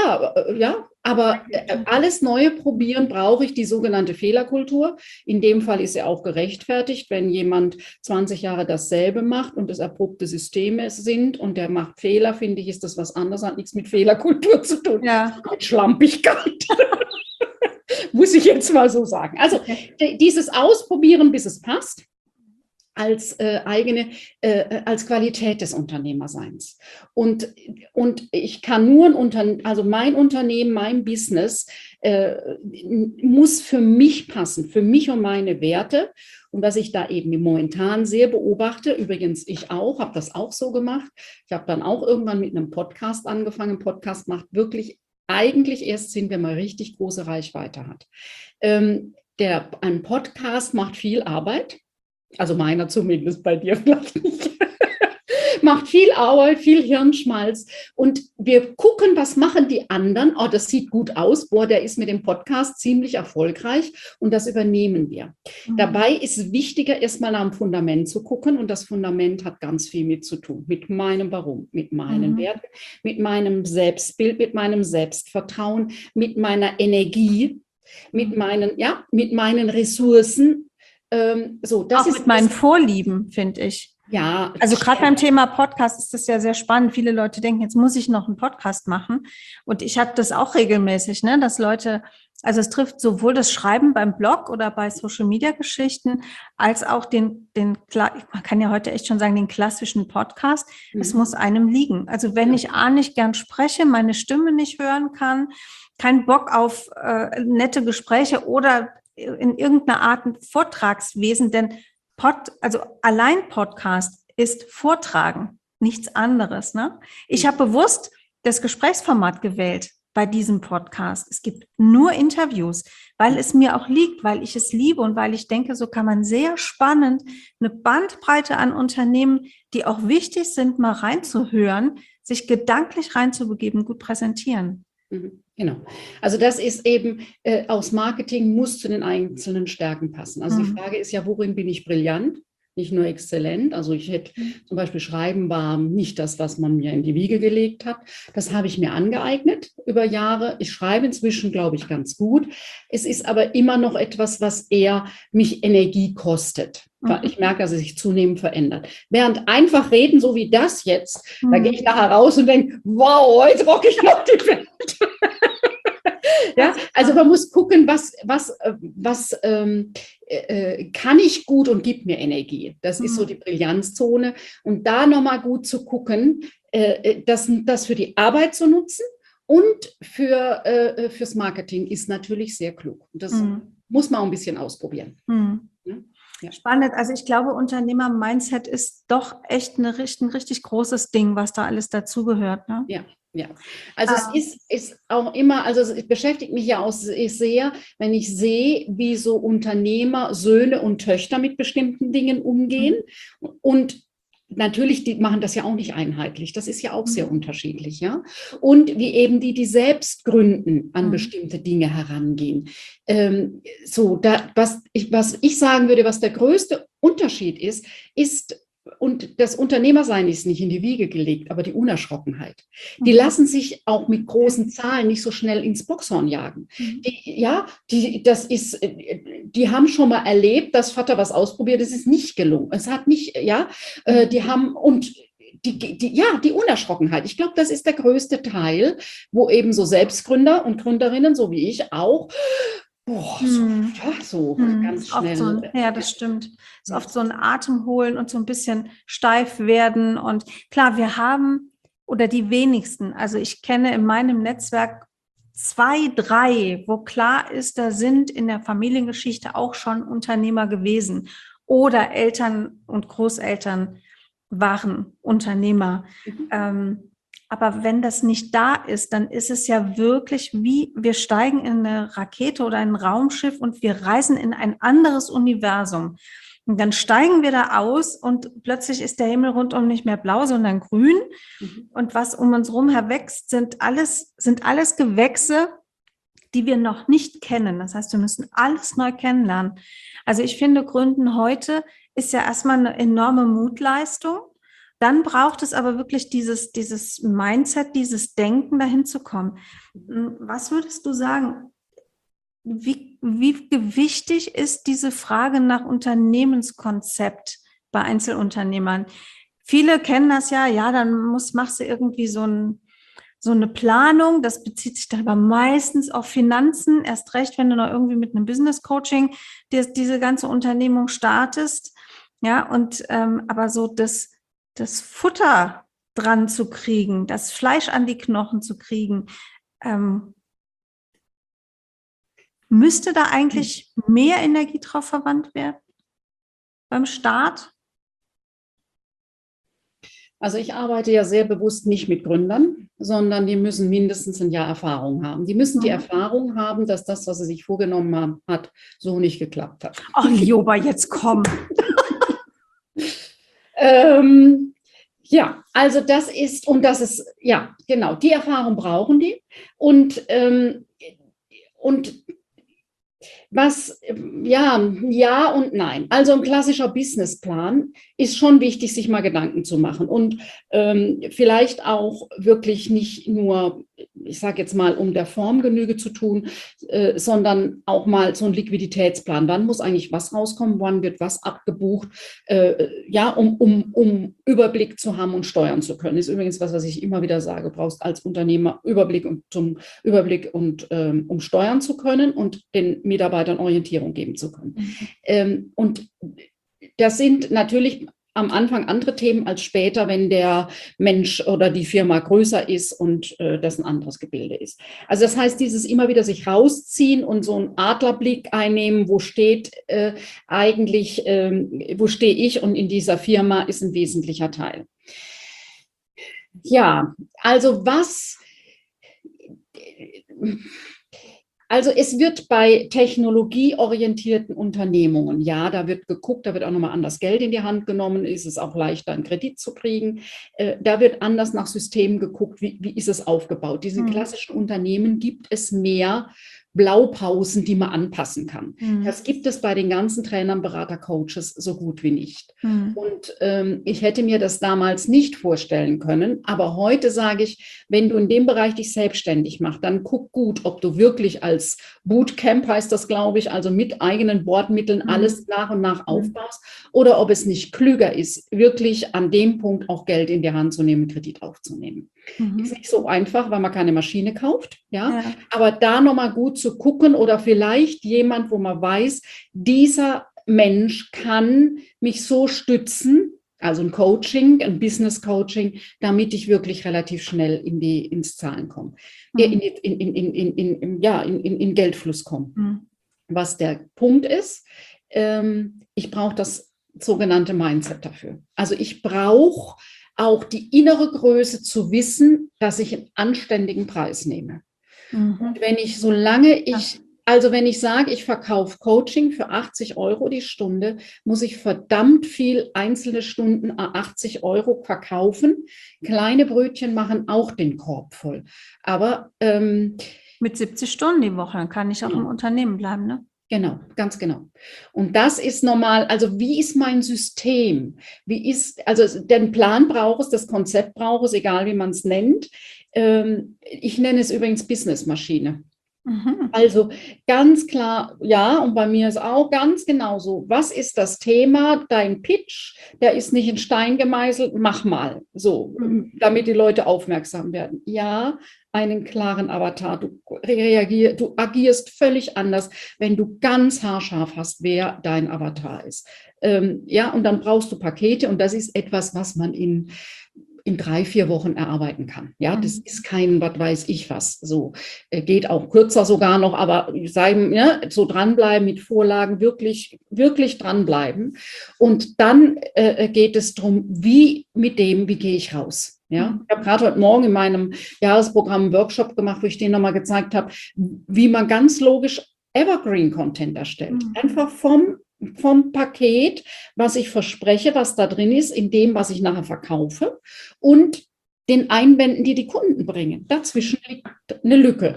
Speaker 2: aber alles Neue probieren brauche ich die sogenannte Fehlerkultur. In dem Fall ist sie auch gerechtfertigt, wenn jemand 20 Jahre dasselbe macht und es erprobte Systeme sind und der macht Fehler, finde ich, ist das was anderes, hat nichts mit Fehlerkultur zu tun.
Speaker 1: Ja.
Speaker 2: Mit Schlampigkeit. Muss ich jetzt mal so sagen. Also dieses Ausprobieren, bis es passt, als als Qualität des Unternehmerseins. Und ich kann nur mein Unternehmen, mein Business muss für mich passen, für mich und meine Werte. Und was ich da eben momentan sehr beobachte, übrigens ich auch, habe das auch so gemacht. Ich habe dann auch irgendwann mit einem Podcast angefangen. Podcast macht wirklich eigentlich erst Sinn, wenn man richtig große Reichweite hat. Ein Podcast macht viel Arbeit. Also meiner zumindest, bei dir vielleicht nicht. Macht viel Arbeit, viel Hirnschmalz. Und wir gucken, was machen die anderen. Oh, das sieht gut aus. Boah, der ist mit dem Podcast ziemlich erfolgreich. Und das übernehmen wir. Dabei ist wichtiger, erstmal nach dem Fundament zu gucken. Und das Fundament hat ganz viel mit zu tun. Mit meinem Warum, mit meinen Werten, mit meinem Selbstbild, mit meinem Selbstvertrauen, mit meiner Energie, mit meinen Ressourcen.
Speaker 1: Auch mit meinen Vorlieben, finde ich.
Speaker 2: Ja.
Speaker 1: Also gerade beim Thema Podcast ist das ja sehr spannend. Viele Leute denken, jetzt muss ich noch einen Podcast machen. Und ich habe das auch regelmäßig, ne, dass Leute, also es trifft sowohl das Schreiben beim Blog oder bei Social-Media-Geschichten, als auch man kann ja heute echt schon sagen, den klassischen Podcast. Es muss einem liegen. Also wenn ich nicht gern spreche, meine Stimme nicht hören kann, keinen Bock auf nette Gespräche oder in irgendeiner Art ein Vortragswesen, denn allein Podcast ist Vortragen, nichts anderes. Ne? Ich habe bewusst das Gesprächsformat gewählt bei diesem Podcast. Es gibt nur Interviews, weil es mir auch liegt, weil ich es liebe und weil ich denke, so kann man sehr spannend eine Bandbreite an Unternehmen, die auch wichtig sind, mal reinzuhören, sich gedanklich reinzubegeben, gut präsentieren.
Speaker 2: Genau. Also das ist eben, aus Marketing muss zu den einzelnen Stärken passen. Also die Frage ist ja, worin bin ich brillant? nicht nur exzellent. Also ich hätte zum Beispiel Schreiben war nicht das, was man mir in die Wiege gelegt hat. Das habe ich mir angeeignet über Jahre. Ich schreibe inzwischen, glaube ich, ganz gut. Es ist aber immer noch etwas, was eher mich Energie kostet. Ich merke, dass es sich zunehmend verändert. Während einfach reden, so wie das jetzt, da gehe ich nachher raus und denke, wow, heute rocke ich noch die Welt. Ja, also man muss gucken, was kann ich gut und gibt mir Energie. Das ist so die Brillanzzone. Und da nochmal gut zu gucken, das für die Arbeit zu nutzen und fürs Marketing ist natürlich sehr klug. Und das muss man auch ein bisschen ausprobieren.
Speaker 1: Ja. Spannend. Also ich glaube, Unternehmer-Mindset ist doch echt ein richtig großes Ding, was da alles dazugehört. Ne?
Speaker 2: Ja. Ja, also es ist auch immer, also es beschäftigt mich ja auch sehr, wenn ich sehe, wie so Unternehmer, Söhne und Töchter mit bestimmten Dingen umgehen. Und natürlich, die machen das ja auch nicht einheitlich. Das ist ja auch sehr unterschiedlich, ja. Und wie eben die selbst gründen, an bestimmte Dinge herangehen. Was ich sagen würde, was der größte Unterschied ist, und das Unternehmersein ist nicht in die Wiege gelegt, aber die Unerschrockenheit. Die lassen sich auch mit großen Zahlen nicht so schnell ins Boxhorn jagen. Die haben schon mal erlebt, dass Vater was ausprobiert, es ist nicht gelungen. Es hat nicht, die haben und die Unerschrockenheit. Ich glaube, das ist der größte Teil, wo eben so Selbstgründer und Gründerinnen, so wie ich auch, ganz schnell.
Speaker 1: Ja, das stimmt. Es ist oft so ein Atem holen und so ein bisschen steif werden. Und klar, wir haben, oder die wenigsten, also ich kenne in meinem Netzwerk 2, 3, wo klar ist, da sind in der Familiengeschichte auch schon Unternehmer gewesen oder Eltern und Großeltern waren Unternehmer. Aber wenn das nicht da ist, dann ist es ja wirklich wie, wir steigen in eine Rakete oder ein Raumschiff und wir reisen in ein anderes Universum. Und dann steigen wir da aus und plötzlich ist der Himmel rundum nicht mehr blau, sondern grün. Und was um uns herum wächst, sind alles Gewächse, die wir noch nicht kennen. Das heißt, wir müssen alles neu kennenlernen. Also ich finde, Gründen heute ist ja erstmal eine enorme Mutleistung. Dann braucht es aber wirklich dieses Mindset, dieses Denken, dahin zu kommen. Was würdest du sagen? Wie wichtig ist diese Frage nach Unternehmenskonzept bei Einzelunternehmern? Viele kennen das ja, dann machst du irgendwie so eine Planung. Das bezieht sich dann aber meistens auf Finanzen, erst recht, wenn du noch irgendwie mit einem Business Coaching diese ganze Unternehmung startest. Ja, und aber so das Futter dran zu kriegen, das Fleisch an die Knochen zu kriegen, müsste da eigentlich mehr Energie drauf verwandt werden beim Start?
Speaker 2: Also ich arbeite ja sehr bewusst nicht mit Gründern, sondern die müssen mindestens ein Jahr Erfahrung haben. Die müssen die Erfahrung haben, dass das, was sie sich vorgenommen hat, so nicht geklappt hat.
Speaker 1: Ach, Lioba, jetzt komm.
Speaker 2: Ja, also das ist, ja, genau, die Erfahrung brauchen die. Und was, ja und nein. Also ein klassischer Businessplan ist schon wichtig, sich mal Gedanken zu machen und vielleicht auch wirklich nicht nur, ich sage jetzt mal, um der Form Genüge zu tun, sondern auch mal so ein Liquiditätsplan. Wann muss eigentlich was rauskommen? Wann wird was abgebucht? Um Überblick zu haben und steuern zu können. Das ist übrigens was ich immer wieder sage. Du brauchst als Unternehmer Überblick und um steuern zu können und den Mitarbeitern Orientierung geben zu können. Und das sind natürlich am Anfang andere Themen als später, wenn der Mensch oder die Firma größer ist und das ein anderes Gebilde ist. Also das heißt, dieses immer wieder sich rausziehen und so einen Adlerblick einnehmen, wo steht wo stehe ich und in dieser Firma ist ein wesentlicher Teil. Ja, also es wird bei technologieorientierten Unternehmungen, ja, da wird geguckt, da wird auch nochmal anders Geld in die Hand genommen, ist es auch leichter, einen Kredit zu kriegen. Da wird anders nach Systemen geguckt, wie ist es aufgebaut. Diese klassischen Unternehmen gibt es mehr Blaupausen, die man anpassen kann. Das gibt es bei den ganzen Trainern, Berater, Coaches so gut wie nicht. Und ich hätte mir das damals nicht vorstellen können, aber heute sage ich, wenn du in dem Bereich dich selbstständig machst, dann guck gut, ob du wirklich als Bootcamp, heißt das, glaube ich, also mit eigenen Bordmitteln alles nach und nach aufbaust, oder ob es nicht klüger ist, wirklich an dem Punkt auch Geld in die Hand zu nehmen, Kredit aufzunehmen. Ist nicht so einfach, weil man keine Maschine kauft, ja. Aber da nochmal gut zu gucken oder vielleicht jemand, wo man weiß, dieser Mensch kann mich so stützen, also ein Coaching, ein Business-Coaching, damit ich wirklich relativ schnell ins Zahlen komme, in Geldfluss komme. Was der Punkt ist, ich brauche das sogenannte Mindset dafür. Also ich brauche auch die innere Größe zu wissen, dass ich einen anständigen Preis nehme. Und wenn ich sage, ich verkaufe Coaching für 80 € die Stunde, muss ich verdammt viel einzelne Stunden 80 € verkaufen. Kleine Brötchen machen auch den Korb voll. Aber
Speaker 1: mit 70 Stunden die Woche, dann kann ich auch im Unternehmen bleiben, ne?
Speaker 2: Genau, ganz genau. Und das ist normal. Also wie ist mein System? Also den Plan braucht es, das Konzept braucht es, egal wie man es nennt. Ich nenne es übrigens Businessmaschine. Also ganz klar, ja, und bei mir ist auch ganz genau so. Was ist das Thema? Dein Pitch, der ist nicht in Stein gemeißelt, mach mal, so, damit die Leute aufmerksam werden. Ja, einen klaren Avatar. Du agierst völlig anders, wenn du ganz haarscharf hast, wer dein Avatar ist. Ja, und dann brauchst du Pakete, und das ist etwas, was man in 3-4 Wochen erarbeiten kann. Ja, das ist kein, was weiß ich was. So geht auch kürzer sogar noch, aber so dranbleiben mit Vorlagen, wirklich, wirklich dranbleiben. Und dann geht es darum, wie gehe ich raus? Ja, ich habe gerade heute Morgen in meinem Jahresprogramm einen Workshop gemacht, wo ich denen nochmal gezeigt habe, wie man ganz logisch Evergreen-Content erstellt. Einfach vom Paket, was ich verspreche, was da drin ist, in dem, was ich nachher verkaufe, und den Einwänden, die die Kunden bringen. Dazwischen liegt eine Lücke,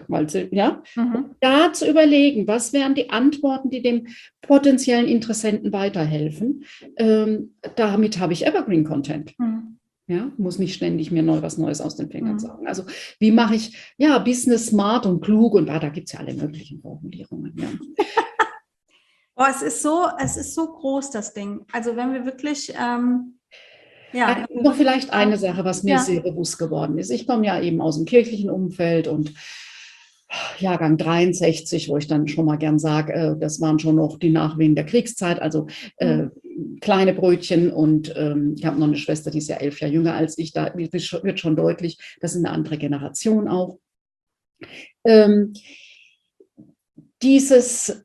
Speaker 2: da zu überlegen, was wären die Antworten, die dem potenziellen Interessenten weiterhelfen. Damit habe ich Evergreen-Content. Ja, muss nicht ständig mir was Neues aus den Fingern sagen. Also wie mache ich Business smart und klug, und da gibt es ja alle möglichen Formulierungen. Ja.
Speaker 1: Oh, es ist so groß, das Ding. Also wenn wir wirklich,
Speaker 2: noch vielleicht eine Sache, was mir sehr bewusst geworden ist. Ich komme ja eben aus dem kirchlichen Umfeld und Jahrgang 63, wo ich dann schon mal gern sage, das waren schon noch die Nachwehen der Kriegszeit, also kleine Brötchen, und ich habe noch eine Schwester, die ist ja 11 Jahre jünger als ich, da wird schon deutlich, das ist eine andere Generation auch. Jetzt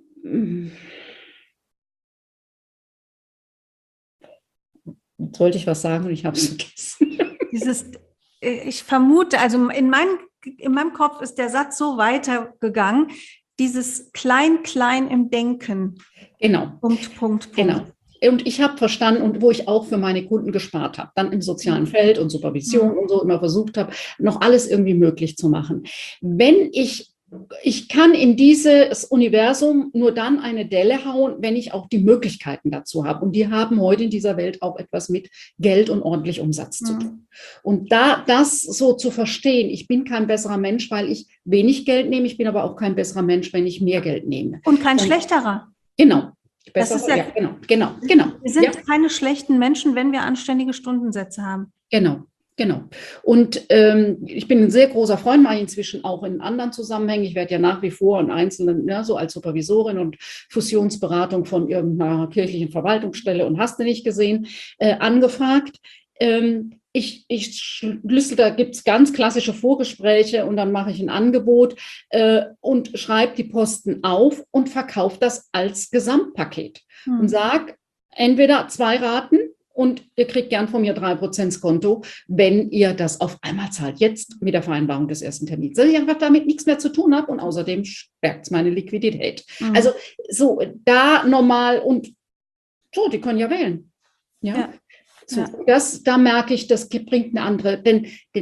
Speaker 2: wollte ich was sagen und ich habe es vergessen.
Speaker 1: Ich vermute, also in meinem Kopf ist der Satz so weitergegangen, dieses Klein im Denken.
Speaker 2: Genau.
Speaker 1: Punkt.
Speaker 2: Genau. Und ich habe verstanden, und wo ich auch für meine Kunden gespart habe, dann im sozialen Feld und Supervision und so immer versucht habe, noch alles irgendwie möglich zu machen. Wenn ich kann in dieses Universum nur dann eine Delle hauen, wenn ich auch die Möglichkeiten dazu habe. Und die haben heute in dieser Welt auch etwas mit Geld und ordentlich Umsatz zu tun. Und das so zu verstehen, ich bin kein besserer Mensch, weil ich wenig Geld nehme, ich bin aber auch kein besserer Mensch, wenn ich mehr Geld nehme.
Speaker 1: Und kein schlechterer.
Speaker 2: Genau.
Speaker 1: Genau. Wir sind keine schlechten Menschen, wenn wir anständige Stundensätze haben.
Speaker 2: Genau. Und ich bin ein sehr großer Freund, mache ich inzwischen auch in anderen Zusammenhängen. Ich werde ja nach wie vor in einzelnen, so als Supervisorin und Fusionsberatung von irgendeiner kirchlichen Verwaltungsstelle und hast du nicht gesehen, angefragt. Ich schlüssel, da gibt es ganz klassische Vorgespräche, und dann mache ich ein Angebot und schreibe die Posten auf und verkaufe das als Gesamtpaket und sage, entweder 2 Raten, und ihr kriegt gern von mir 3% Konto, wenn ihr das auf einmal zahlt. Jetzt mit der Vereinbarung des ersten Termins. Dass ich einfach damit nichts mehr zu tun habe, und außerdem stärkt es meine Liquidität. Also so da normal, und so, die können ja wählen. Ja. So, da merke ich, das bringt eine andere, denn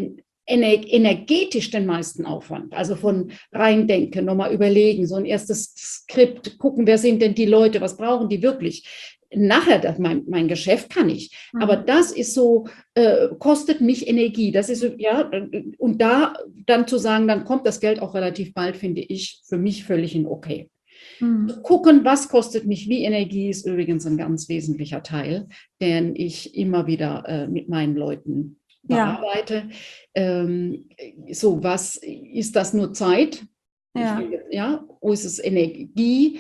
Speaker 2: energetisch den meisten Aufwand. Also von reindenken, nochmal überlegen, so ein erstes Skript, gucken, wer sind denn die Leute, was brauchen die wirklich. Nachher, mein Geschäft kann ich. Aber das ist so, kostet mich Energie. Das ist so, ja, und da dann zu sagen, dann kommt das Geld auch relativ bald, finde ich für mich völlig in okay. Gucken, was kostet mich wie Energie, ist übrigens ein ganz wesentlicher Teil, den ich immer wieder mit meinen Leuten bearbeite. So, was ist das nur Zeit? Ja, wo ist es Energie?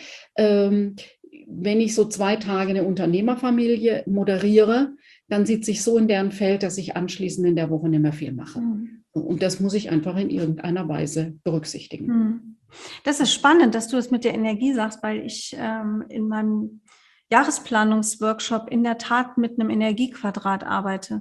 Speaker 2: Wenn ich so 2 Tage eine Unternehmerfamilie moderiere, dann sitze ich so in deren Feld, dass ich anschließend in der Woche nicht mehr viel mache. Und das muss ich einfach in irgendeiner Weise berücksichtigen.
Speaker 1: Das ist spannend, dass du es mit der Energie sagst, weil ich in meinem Jahresplanungsworkshop in der Tat mit einem Energiequadrat arbeite.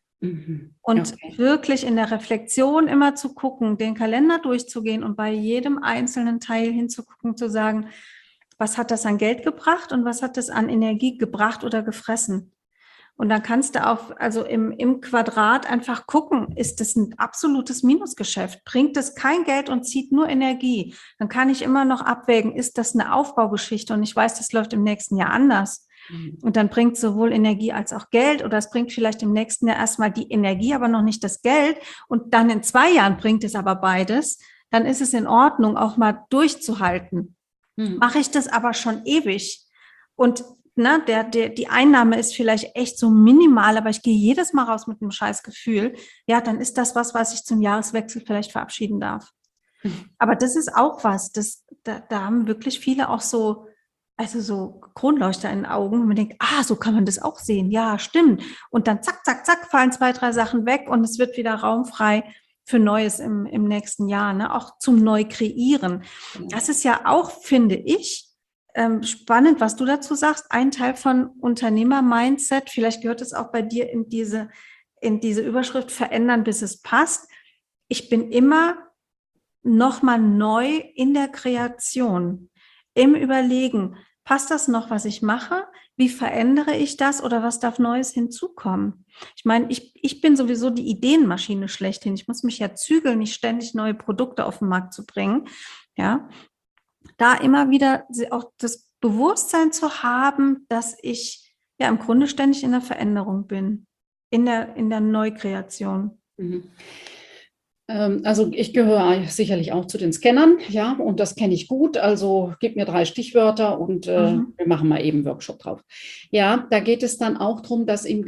Speaker 1: Und wirklich in der Reflexion immer zu gucken, den Kalender durchzugehen und bei jedem einzelnen Teil hinzugucken, zu sagen, was hat das an Geld gebracht und was hat das an Energie gebracht oder gefressen? Und dann kannst du auch, also im Quadrat einfach gucken, ist das ein absolutes Minusgeschäft? Bringt es kein Geld und zieht nur Energie? Dann kann ich immer noch abwägen, ist das eine Aufbaugeschichte und ich weiß, das läuft im nächsten Jahr anders. Und dann bringt es sowohl Energie als auch Geld oder es bringt vielleicht im nächsten Jahr erstmal die Energie, aber noch nicht das Geld und dann in 2 Jahren bringt es aber beides. Dann ist es in Ordnung, auch mal durchzuhalten. Mache ich das aber schon ewig und die Einnahme ist vielleicht echt so minimal, aber ich gehe jedes Mal raus mit einem scheiß Gefühl, ja, dann ist das was ich zum Jahreswechsel vielleicht verabschieden darf. Aber das ist auch was, da haben wirklich viele auch so, also so Kronleuchter in den Augen und man denkt, so kann man das auch sehen, ja, stimmt. Und dann zack, zack, zack, fallen 2, 3 Sachen weg und es wird wieder raumfrei für Neues im nächsten Jahr, ne? Auch zum Neukreieren. Das ist ja auch, finde ich, spannend, was du dazu sagst. Ein Teil von Unternehmer-Mindset, vielleicht gehört es auch bei dir in diese Überschrift verändern, bis es passt. Ich bin immer noch mal neu in der Kreation, im Überlegen, passt das noch, was ich mache? Wie verändere ich das oder was darf Neues hinzukommen? Ich meine, ich bin sowieso die Ideenmaschine schlechthin. Ich muss mich ja zügeln, nicht ständig neue Produkte auf den Markt zu bringen. Ja, da immer wieder auch das Bewusstsein zu haben, dass ich ja im Grunde ständig in der Veränderung bin, in der Neukreation.
Speaker 2: Also ich gehöre sicherlich auch zu den Scannern, ja, und das kenne ich gut. Also gib mir 3 Stichwörter und wir machen mal eben einen Workshop drauf. Ja, da geht es dann auch darum, dass im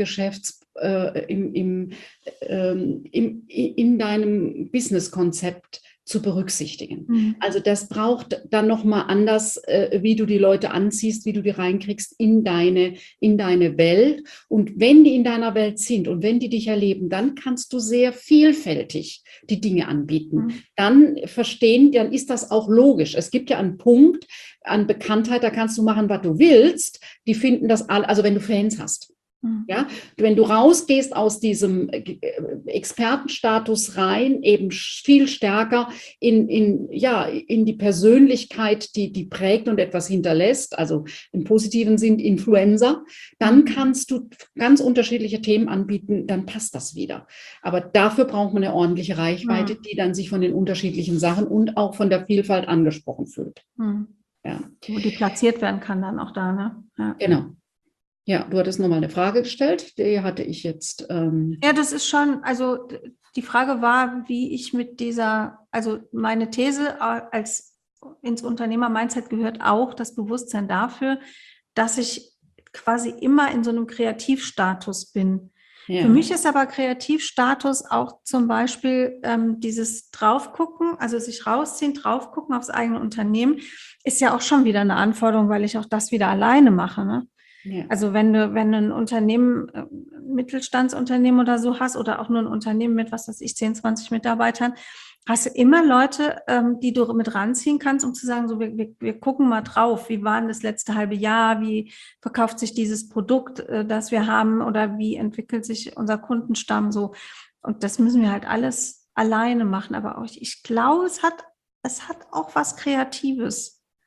Speaker 2: in deinem Businesskonzept zu berücksichtigen. Also das braucht dann nochmal anders, wie du die Leute anziehst, wie du die reinkriegst in deine Welt. Und wenn die in deiner Welt sind und wenn die dich erleben, dann kannst du sehr vielfältig die Dinge anbieten. Dann ist das auch logisch. Es gibt ja einen Punkt an Bekanntheit, da kannst du machen, was du willst. Die finden das alle, also wenn du Fans hast. Ja, wenn du rausgehst aus diesem Expertenstatus rein, eben viel stärker in die Persönlichkeit, die prägt und etwas hinterlässt, also im positiven Sinn Influencer, dann kannst du ganz unterschiedliche Themen anbieten, dann passt das wieder. Aber dafür braucht man eine ordentliche Reichweite, die dann sich von den unterschiedlichen Sachen und auch von der Vielfalt angesprochen fühlt. Ja.
Speaker 1: Wo die platziert werden kann dann auch da, ne? Ja.
Speaker 2: Genau. Ja, du hattest nochmal eine Frage gestellt, die hatte ich jetzt.
Speaker 1: Ja, das ist schon, also die Frage war, wie ich mit also meine These als ins Unternehmer-Mindset gehört auch das Bewusstsein dafür, dass ich quasi immer in so einem Kreativstatus bin. Ja. Für mich ist aber Kreativstatus auch zum Beispiel dieses Draufgucken, also sich rausziehen, draufgucken aufs eigene Unternehmen, ist ja auch schon wieder eine Anforderung, weil ich auch das wieder alleine mache, ne? Ja. Also wenn du ein Unternehmen, Mittelstandsunternehmen oder so hast oder auch nur ein Unternehmen mit, 10, 20 Mitarbeitern, hast du immer Leute, die du mit ranziehen kannst, um zu sagen, so wir gucken mal drauf, wie war denn das letzte halbe Jahr, wie verkauft sich dieses Produkt, das wir haben oder wie entwickelt sich unser Kundenstamm so. Und das müssen wir halt alles alleine machen. Aber auch, ich glaube, es hat auch was Kreatives.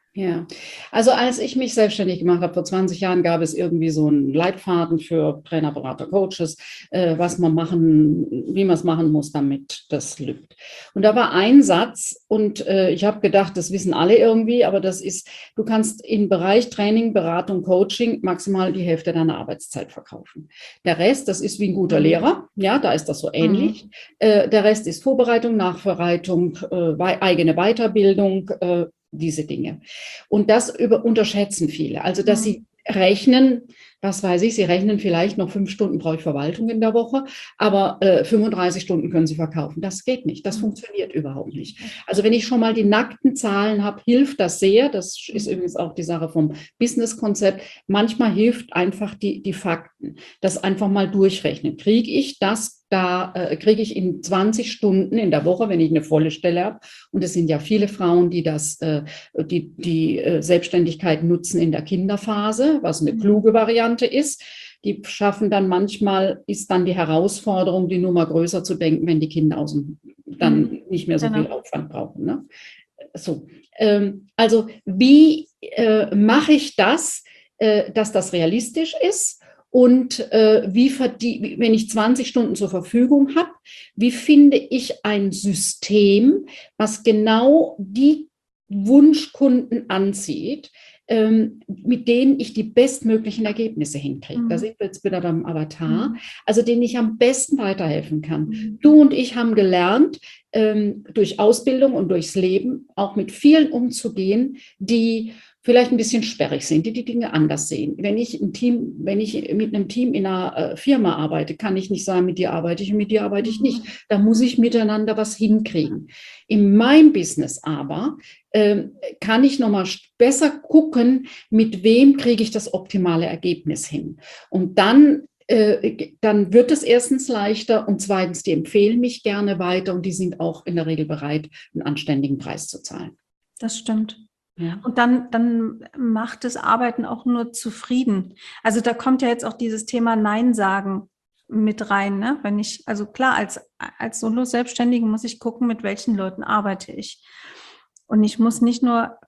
Speaker 2: Ja, also als ich mich selbstständig gemacht habe, vor 20 Jahren, gab es irgendwie so einen Leitfaden für Trainer, Berater, Coaches, was man machen, wie man es machen muss, damit das lübt. Und da war ein Satz und ich habe gedacht, das wissen alle irgendwie, aber das ist, du kannst im Bereich Training, Beratung, Coaching maximal die Hälfte deiner Arbeitszeit verkaufen. Der Rest, das ist wie ein guter Lehrer, ja, da ist das so ähnlich. Der Rest ist Vorbereitung, Nachbereitung, eigene Weiterbildung, diese Dinge. Und das unterschätzen viele. Also, dass sie rechnen, was weiß ich, sie rechnen vielleicht noch 5 Stunden brauche ich Verwaltung in der Woche, aber 35 Stunden können sie verkaufen. Das geht nicht. Das funktioniert überhaupt nicht. Also, wenn ich schon mal die nackten Zahlen habe, hilft das sehr. Das ist übrigens auch die Sache vom Business-Konzept. Manchmal hilft einfach die Fakten. Das einfach mal durchrechnen. Kriege ich das? Kriege ich in 20 Stunden in der Woche, wenn ich eine volle Stelle habe, und es sind ja viele Frauen, die die Selbstständigkeit nutzen in der Kinderphase, was eine kluge Variante ist. Die schaffen dann manchmal, ist dann die Herausforderung, die Nummer größer zu denken, wenn die Kinder dann nicht mehr so viel Aufwand brauchen. Ne? So, also wie mache ich das, dass das realistisch ist? Und wenn ich 20 Stunden zur Verfügung habe, wie finde ich ein System, was genau die Wunschkunden anzieht, mit denen ich die bestmöglichen Ergebnisse hinkriege. Da sind wir jetzt wieder beim Avatar, also denen ich am besten weiterhelfen kann. Du und ich haben gelernt, durch Ausbildung und durchs Leben auch mit vielen umzugehen, die vielleicht ein bisschen sperrig sind, die Dinge anders sehen. Wenn ich mit einem Team in einer Firma arbeite, kann ich nicht sagen, mit dir arbeite ich und mit dir arbeite ich nicht. Da muss ich miteinander was hinkriegen. In meinem Business aber kann ich nochmal besser gucken, mit wem kriege ich das optimale Ergebnis hin. Und dann wird es erstens leichter und zweitens, die empfehlen mich gerne weiter und die sind auch in der Regel bereit, einen anständigen Preis zu zahlen.
Speaker 1: Das stimmt. Ja. Und dann macht das Arbeiten auch nur zufrieden. Also da kommt ja jetzt auch dieses Thema Nein sagen mit rein. Ne? Also klar, als Solo-Selbstständige muss ich gucken, mit welchen Leuten arbeite ich. Und ich muss nicht nur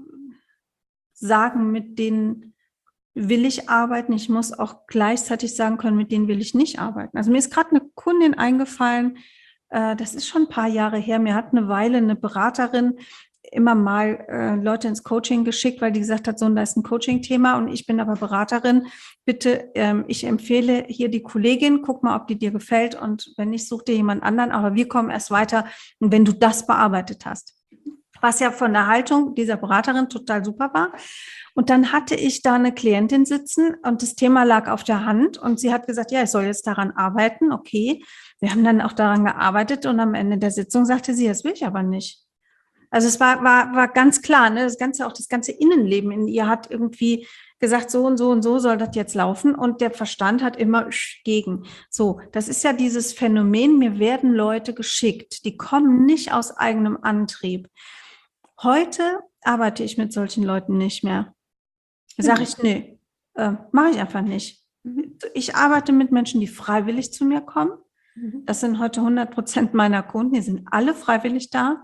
Speaker 1: sagen, mit denen will ich arbeiten, ich muss auch gleichzeitig sagen können, mit denen will ich nicht arbeiten. Also mir ist gerade eine Kundin eingefallen, das ist schon ein paar Jahre her, mir hat eine Weile eine Beraterin immer mal Leute ins Coaching geschickt, weil die gesagt hat, so, da ist ein Coaching-Thema und ich bin aber Beraterin. Bitte, ich empfehle hier die Kollegin, guck mal, ob die dir gefällt und wenn nicht, such dir jemand anderen, aber wir kommen erst weiter, wenn du das bearbeitet hast. Was ja von der Haltung dieser Beraterin total super war. Und dann hatte ich da eine Klientin sitzen und das Thema lag auf der Hand und sie hat gesagt, ja, ich soll jetzt daran arbeiten. Okay, wir haben dann auch daran gearbeitet und am Ende der Sitzung sagte sie, das will ich aber nicht. Also es war ganz klar, ne, das ganze Innenleben in ihr hat irgendwie gesagt, so und so und so soll das jetzt laufen und der Verstand hat immer gegen. So, das ist ja dieses Phänomen, mir werden Leute geschickt, die kommen nicht aus eigenem Antrieb. Heute arbeite ich mit solchen Leuten nicht mehr. Sage ich, nee, mache ich einfach nicht. Ich arbeite mit Menschen, die freiwillig zu mir kommen. Das sind heute 100% meiner Kunden, die sind alle freiwillig da.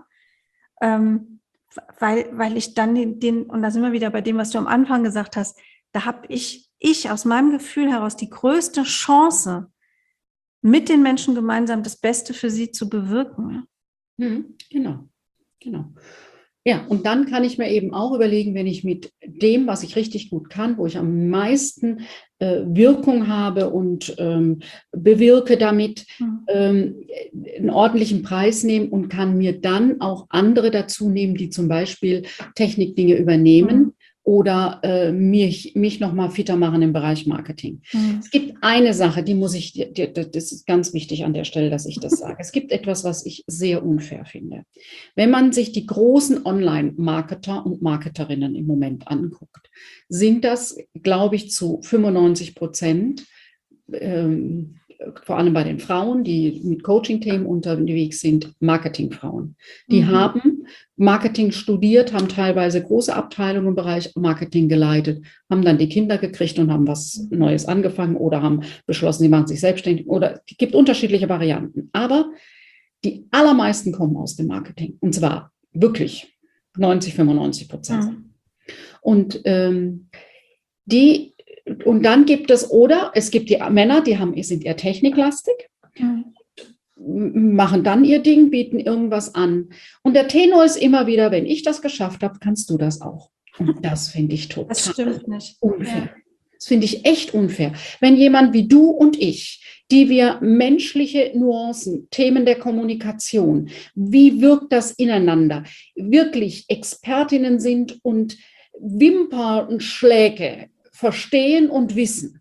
Speaker 1: Weil ich dann und da sind wir wieder bei dem, was du am Anfang gesagt hast, da habe ich aus meinem Gefühl heraus die größte Chance, mit den Menschen gemeinsam das Beste für sie zu bewirken.
Speaker 2: Genau. Ja, und dann kann ich mir eben auch überlegen, wenn ich mit dem, was ich richtig gut kann, wo ich am meisten Wirkung habe und bewirke damit, einen ordentlichen Preis nehmen und kann mir dann auch andere dazu nehmen, die zum Beispiel Technikdinge übernehmen oder mich nochmal fitter machen im Bereich Marketing. Es gibt eine Sache, das ist ganz wichtig an der Stelle, dass ich das sage. Es gibt etwas, was ich sehr unfair finde. Wenn man sich die großen Online-Marketer und Marketerinnen im Moment anguckt, sind das, glaube ich, zu 95%, vor allem bei den Frauen, die mit Coaching-Themen unterwegs sind, Marketingfrauen. Die haben Marketing studiert, haben teilweise große Abteilungen im Bereich Marketing geleitet, haben dann die Kinder gekriegt und haben was Neues angefangen oder haben beschlossen, sie machen sich selbstständig oder es gibt unterschiedliche Varianten. Aber die allermeisten kommen aus dem Marketing und zwar wirklich 95%. Und dann gibt es, es gibt die Männer, sind eher techniklastig, machen dann ihr Ding, bieten irgendwas an. Und der Tenor ist immer wieder, wenn ich das geschafft habe, kannst du das auch. Und das finde ich total unfair. Ja. Das finde ich echt unfair. Wenn jemand wie du und ich, die wir menschliche Nuancen, Themen der Kommunikation, wie wirkt das ineinander, wirklich Expertinnen sind und Wimpernschläge verstehen und wissen.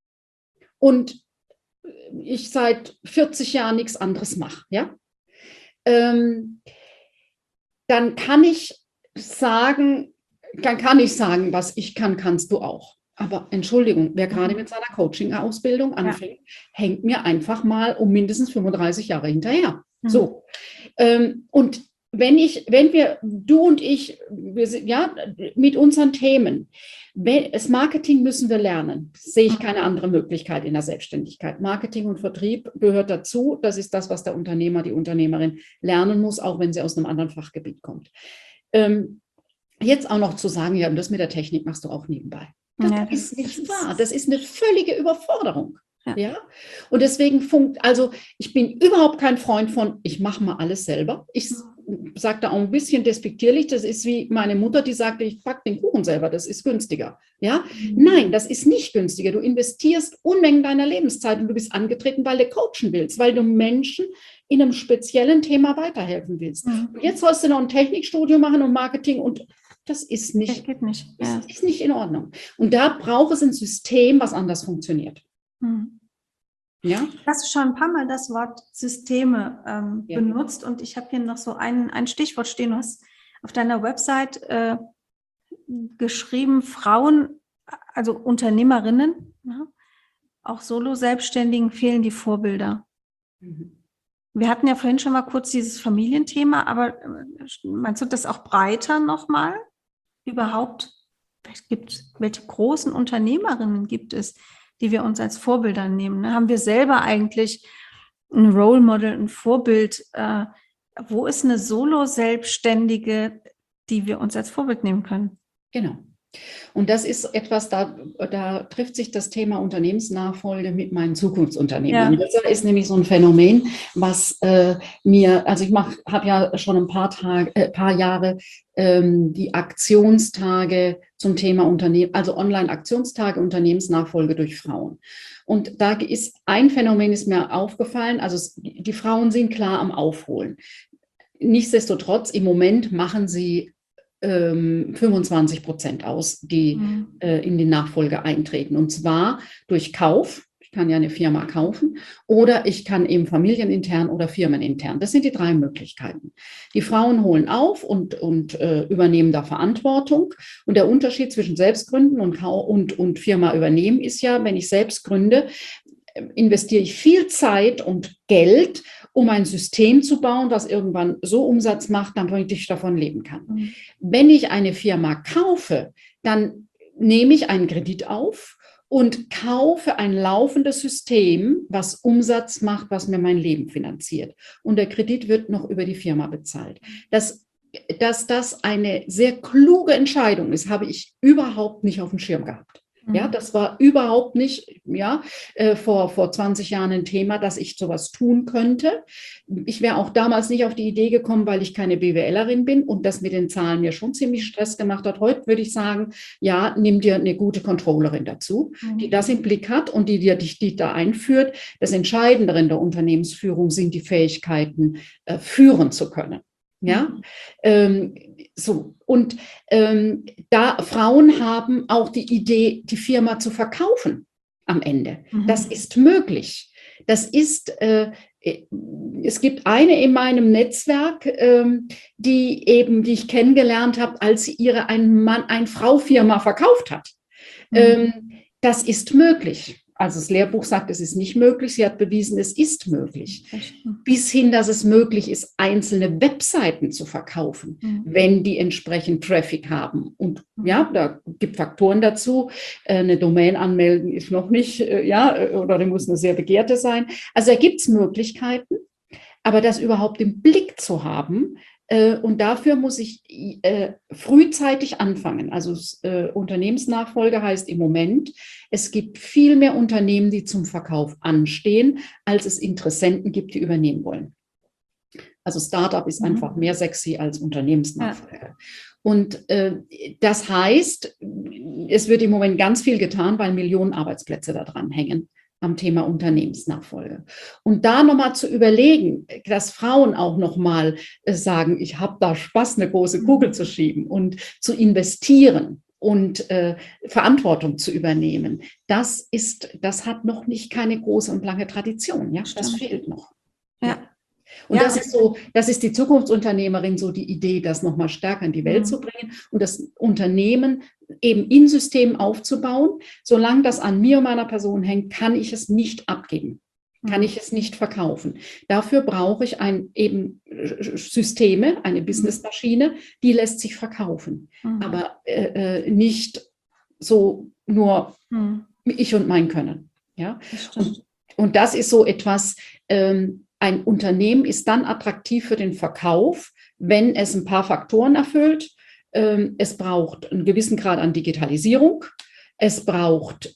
Speaker 2: Und ich seit 40 Jahren nichts anderes mache, ja? Dann kann ich sagen, was ich kann, kannst du auch. Aber Entschuldigung, wer gerade mit seiner Coaching-Ausbildung anfängt, hängt mir einfach mal um mindestens 35 Jahre hinterher. So. Und du und ich, wir sind, ja, mit unseren Themen, das Marketing müssen wir lernen. Sehe ich keine andere Möglichkeit in der Selbstständigkeit. Marketing und Vertrieb gehört dazu. Das ist das, was der Unternehmer, die Unternehmerin lernen muss, auch wenn sie aus einem anderen Fachgebiet kommt. Jetzt auch noch zu sagen, ja, das mit der Technik machst du auch nebenbei. Das ist nicht wahr. Das ist eine völlige Überforderung. Ja? Und deswegen ich bin überhaupt kein Freund von, ich mache mal alles selber. Ich sage da auch ein bisschen despektierlich, das ist wie meine Mutter, die sagte, ich backe den Kuchen selber, das ist günstiger. Ja? Nein, das ist nicht günstiger. Du investierst Unmengen deiner Lebenszeit und du bist angetreten, weil du coachen willst, weil du Menschen in einem speziellen Thema weiterhelfen willst. Und jetzt sollst du noch ein Technikstudium machen und Marketing und das ist nicht, das ist nicht in Ordnung. Und da braucht es ein System, was anders funktioniert. Ja?
Speaker 1: Hast du schon ein paar Mal das Wort Systeme benutzt und ich habe hier noch so ein Stichwort stehen. Du hast auf deiner Website geschrieben, Frauen, also Unternehmerinnen, auch Solo-Selbstständigen fehlen die Vorbilder. Wir hatten ja vorhin schon mal kurz dieses Familienthema, aber meinst du das auch breiter nochmal? Überhaupt, welche großen Unternehmerinnen gibt es, die wir uns als Vorbilder nehmen? Haben wir selber eigentlich ein Role Model, ein Vorbild? Wo ist eine Solo-Selbstständige, die wir uns als Vorbild nehmen können?
Speaker 2: Genau. Und das ist etwas, da trifft sich das Thema Unternehmensnachfolge mit meinen Zukunftsunternehmern. Ja. Das ist nämlich so ein Phänomen, was ich habe ja schon ein paar Jahre die Aktionstage zum Thema also Online-Aktionstage Unternehmensnachfolge durch Frauen. Und da ist ein Phänomen, ist mir aufgefallen, also die Frauen sind klar am Aufholen. Nichtsdestotrotz, im Moment machen sie 25% aus, die in die Nachfolge eintreten. Und zwar durch Kauf. Ich kann ja eine Firma kaufen oder ich kann eben familienintern oder firmenintern. Das sind die 3 Möglichkeiten. Die Frauen holen auf und übernehmen da Verantwortung. Und der Unterschied zwischen Selbstgründen und Firma übernehmen ist ja, wenn ich selbst gründe, investiere ich viel Zeit und Geld, um ein System zu bauen, das irgendwann so Umsatz macht, damit ich davon leben kann. Wenn ich eine Firma kaufe, dann nehme ich einen Kredit auf und kaufe ein laufendes System, was Umsatz macht, was mir mein Leben finanziert. Und der Kredit wird noch über die Firma bezahlt. Dass das eine sehr kluge Entscheidung ist, habe ich überhaupt nicht auf dem Schirm gehabt. Ja, das war überhaupt nicht, vor 20 Jahren ein Thema, dass ich sowas tun könnte. Ich wäre auch damals nicht auf die Idee gekommen, weil ich keine BWLerin bin und das mit den Zahlen mir schon ziemlich Stress gemacht hat. Heute würde ich sagen, ja, nimm dir eine gute Controllerin dazu, die das im Blick hat und die dich da einführt. Das Entscheidende in der Unternehmensführung sind die Fähigkeiten, führen zu können. Ja, so. Und da Frauen haben auch die Idee, die Firma zu verkaufen am Ende. Das ist möglich. Das ist, es gibt eine in meinem Netzwerk, die ich kennengelernt habe, als sie ihre Ein-Frau-Firma verkauft hat. Das ist möglich. Also das Lehrbuch sagt, es ist nicht möglich. Sie hat bewiesen, es ist möglich. Bis hin, dass es möglich ist, einzelne Webseiten zu verkaufen, wenn die entsprechend Traffic haben. Und ja, da gibt Faktoren dazu. Eine Domain anmelden ist noch nicht, oder die muss eine sehr begehrte sein. Also da gibt es Möglichkeiten. Aber das überhaupt im Blick zu haben, Und dafür muss ich frühzeitig anfangen. Also Unternehmensnachfolge heißt im Moment, es gibt viel mehr Unternehmen, die zum Verkauf anstehen, als es Interessenten gibt, die übernehmen wollen. Also Startup ist einfach mehr sexy als Unternehmensnachfolge. Ja. Und das heißt, es wird im Moment ganz viel getan, weil Millionen Arbeitsplätze da dran hängen am Thema Unternehmensnachfolge. Und da nochmal zu überlegen, dass Frauen auch nochmal sagen, ich habe da Spaß, eine große Kugel zu schieben und zu investieren und Verantwortung zu übernehmen, das hat noch nicht keine große und lange Tradition. Ja? Das fehlt noch. Ja. Und das ist die Zukunftsunternehmerin, so die Idee, das nochmal stärker in die Welt zu bringen und das Unternehmen eben in Systemen aufzubauen. Solange das an mir und meiner Person hängt, kann ich es nicht abgeben, kann ich es nicht verkaufen. Dafür brauche ich eben Systeme, eine Businessmaschine, die lässt sich verkaufen, aber nicht so nur ich und mein Können. Ja? Und das ist so etwas, ein Unternehmen ist dann attraktiv für den Verkauf, wenn es ein paar Faktoren erfüllt. Es braucht einen gewissen Grad an Digitalisierung. Es braucht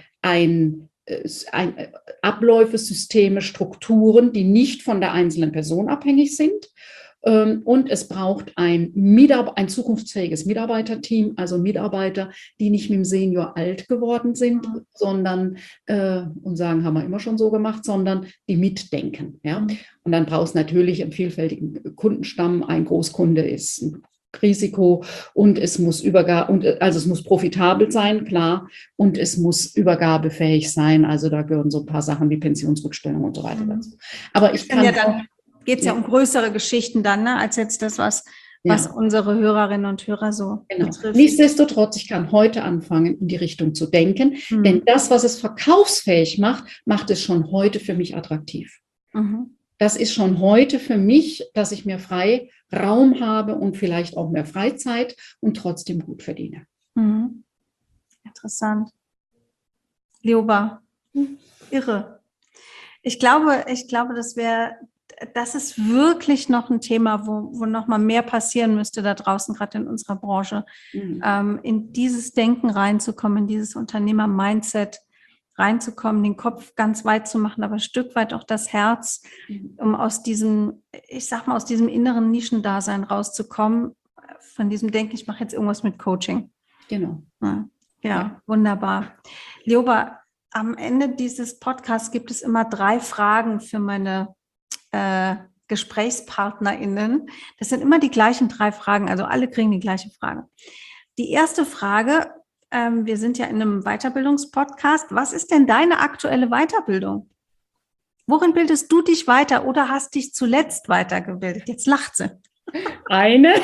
Speaker 2: Abläufe, Systeme, Strukturen, die nicht von der einzelnen Person abhängig sind. Und es braucht ein zukunftsfähiges Mitarbeiterteam, also Mitarbeiter, die nicht mit dem Senior alt geworden sind, sondern und sagen, haben wir immer schon so gemacht, sondern die mitdenken. Ja? Und dann braucht es natürlich einen vielfältigen Kundenstamm. Ein Großkunde ist ein Risiko und es muss es muss profitabel sein, klar, und es muss übergabefähig sein. Also da gehören so ein paar Sachen wie Pensionsrückstellung und so weiter dazu. Aber ich kann
Speaker 1: geht es ja um größere Geschichten dann, ne, als jetzt das, was unsere Hörerinnen und Hörer so betrifft.
Speaker 2: Nichtsdestotrotz, ich kann heute anfangen, in die Richtung zu denken, denn das, was es verkaufsfähig macht, macht es schon heute für mich attraktiv. Das ist schon heute für mich, dass ich mehr Freiraum habe und vielleicht auch mehr Freizeit und trotzdem gut verdiene.
Speaker 1: Interessant. Lioba, irre. Ich glaube, das ist wirklich noch ein Thema, wo noch mal mehr passieren müsste da draußen, gerade in unserer Branche, in dieses Denken reinzukommen, in dieses Unternehmer-Mindset reinzukommen, den Kopf ganz weit zu machen, aber ein Stück weit auch das Herz, um aus diesem, aus diesem inneren Nischendasein rauszukommen, von diesem Denken, ich mache jetzt irgendwas mit Coaching.
Speaker 2: Genau.
Speaker 1: Ja, wunderbar. Lioba, am Ende dieses Podcasts gibt es immer 3 Fragen für meine GesprächspartnerInnen. Das sind immer die gleichen 3 Fragen, also alle kriegen die gleiche Frage. Die erste Frage, wir sind ja in einem Weiterbildungspodcast. Was ist denn deine aktuelle Weiterbildung? Worin bildest du dich weiter oder hast dich zuletzt weitergebildet? Jetzt lacht sie.
Speaker 2: Eine.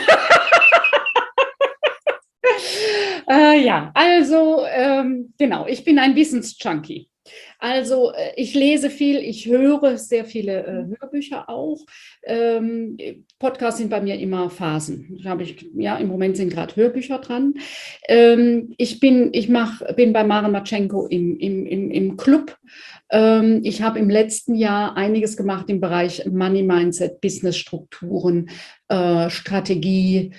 Speaker 2: Genau, ich bin ein Wissensjunkie. Also ich lese viel, ich höre sehr viele Hörbücher auch. Podcasts sind bei mir immer Phasen. Im Moment sind gerade Hörbücher dran. Ich bin bei Maren Matschenko im Club. Ich habe im letzten Jahr einiges gemacht im Bereich Money Mindset, Businessstrukturen, Strategie,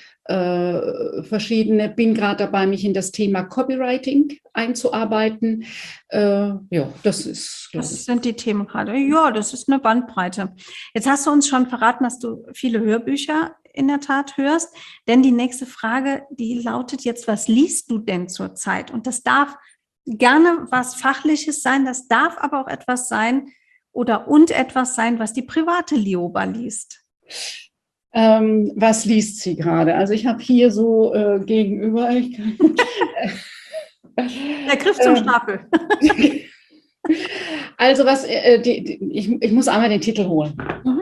Speaker 2: bin gerade dabei, mich in das Thema Copywriting einzuarbeiten. Das
Speaker 1: sind die Themen gerade. Ja, das ist eine Bandbreite. Jetzt hast du uns schon verraten, dass du viele Hörbücher in der Tat hörst. Denn die nächste Frage, die lautet jetzt, was liest du denn zurzeit? Und das darf gerne was Fachliches sein, das darf aber auch etwas sein etwas sein, was die private Lioba liest.
Speaker 2: Was liest sie gerade? Also ich habe hier so gegenüber.
Speaker 1: Der Griff zum Stapel.
Speaker 2: Also ich muss einmal den Titel holen.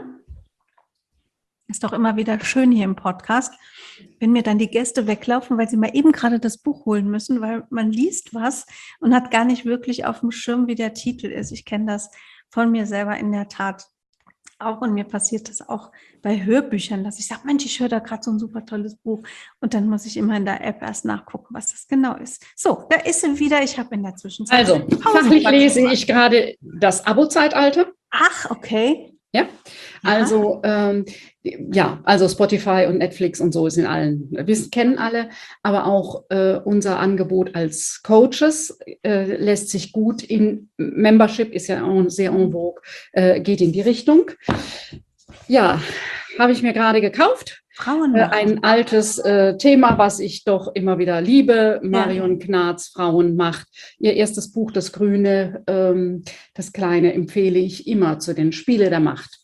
Speaker 1: Ist doch immer wieder schön hier im Podcast, wenn mir dann die Gäste weglaufen, weil sie mal eben gerade das Buch holen müssen, weil man liest was und hat gar nicht wirklich auf dem Schirm, wie der Titel ist. Ich kenne das von mir selber in der Tat auch und mir passiert das auch bei Hörbüchern, dass ich sage, Mensch, ich höre da gerade so ein super tolles Buch und dann muss ich immer in der App erst nachgucken, was das genau ist. So, da ist sie wieder. Ich habe in der Zwischenzeit
Speaker 2: fachlich lese ich gerade das Abo-Zeitalter.
Speaker 1: Ach, okay.
Speaker 2: Ja, also also Spotify und Netflix und so ist in allen, wir kennen alle, aber auch unser Angebot als Coaches lässt sich gut in Membership, ist ja auch sehr en vogue, geht in die Richtung. Ja, habe ich mir gerade gekauft.
Speaker 1: Frauenmacht.
Speaker 2: Ein altes Thema, was ich doch immer wieder liebe. Marion Knarz, Frauenmacht. Ihr erstes Buch, Das Grüne, das Kleine, empfehle ich immer zu den Spiele der Macht.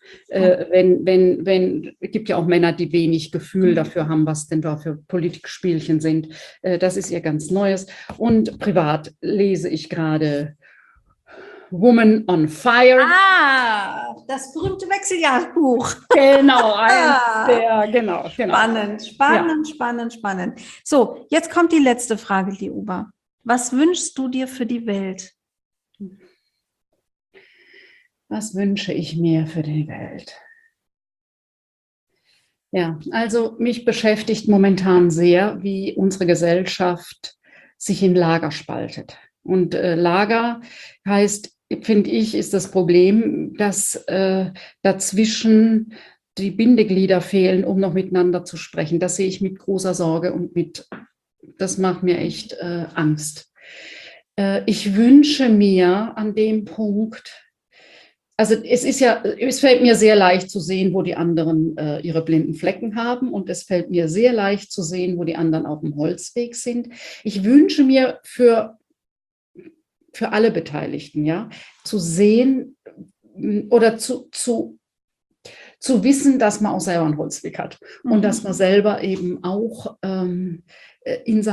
Speaker 2: Es gibt ja auch Männer, die wenig Gefühl dafür haben, was denn da für Politikspielchen sind. Das ist ihr ganz Neues. Und privat lese ich gerade Woman on Fire.
Speaker 1: Das berühmte Wechseljahrsbuch.
Speaker 2: Genau, genau.
Speaker 1: Spannend. So, jetzt kommt die letzte Frage, Lioba. Was wünschst du dir für die Welt?
Speaker 2: Was wünsche ich mir für die Welt? Ja, also mich beschäftigt momentan sehr, wie unsere Gesellschaft sich in Lager spaltet. Und Lager heißt, finde ich, ist das Problem, dass dazwischen die Bindeglieder fehlen, um noch miteinander zu sprechen. Das sehe ich mit großer Sorge und das macht mir echt Angst. Ich wünsche mir an dem Punkt, also es fällt mir sehr leicht zu sehen, wo die anderen ihre blinden Flecken haben, und es fällt mir sehr leicht zu sehen, wo die anderen auf dem Holzweg sind. Ich wünsche mir für alle Beteiligten, ja, zu sehen oder zu wissen, dass man auch selber einen Holzweg hat und dass man selber eben auch wie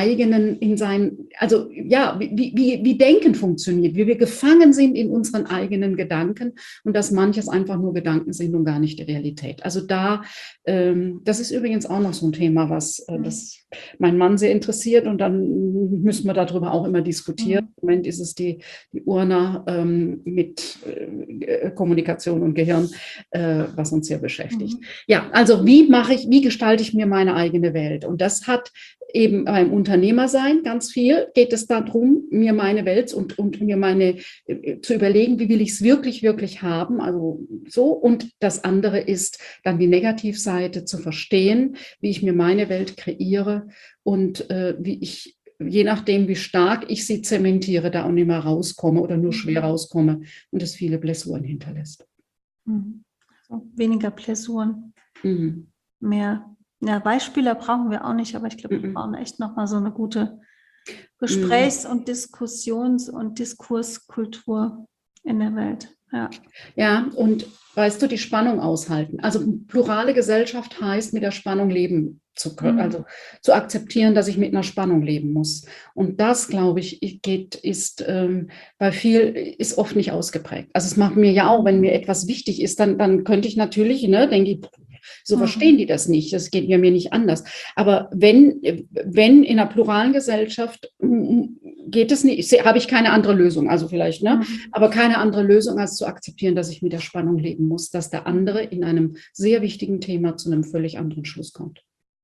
Speaker 2: Denken funktioniert, wie wir gefangen sind in unseren eigenen Gedanken und dass manches einfach nur Gedanken sind und gar nicht die Realität. Also das ist übrigens auch noch so ein Thema, was das mein Mann sehr interessiert, und dann müssen wir darüber auch immer diskutieren. Im Moment ist es die Urna mit Kommunikation und Gehirn, was uns sehr beschäftigt. Ja, also wie gestalte ich mir meine eigene Welt? Und das hat eben beim Unternehmersein ganz viel, geht es darum, mir meine Welt und mir zu überlegen, wie will ich es wirklich, wirklich haben, also so. Und das andere ist dann die Negativseite, zu verstehen, wie ich mir meine Welt kreiere und wie ich, je nachdem, wie stark ich sie zementiere, da auch nicht mehr rauskomme oder nur schwer rauskomme und es viele Blessuren hinterlässt.
Speaker 1: Also weniger Blessuren, mehr. Ja, Beispiele brauchen wir auch nicht, aber ich glaube, wir brauchen echt nochmal so eine gute Gesprächs- und Diskussions- und Diskurskultur in der Welt.
Speaker 2: Ja, und weißt du, die Spannung aushalten. Also plurale Gesellschaft heißt, mit der Spannung leben zu können, also zu akzeptieren, dass ich mit einer Spannung leben muss. Und das, glaube ich, ist bei ist oft nicht ausgeprägt. Also es macht mir ja auch, wenn mir etwas wichtig ist, dann könnte ich natürlich, denke ich, so verstehen die das nicht, das geht mir nicht anders. Aber wenn in einer pluralen Gesellschaft geht es nicht, habe ich keine andere Lösung, also vielleicht, aber keine andere Lösung, als zu akzeptieren, dass ich mit der Spannung leben muss, dass der andere in einem sehr wichtigen Thema zu einem völlig anderen Schluss kommt.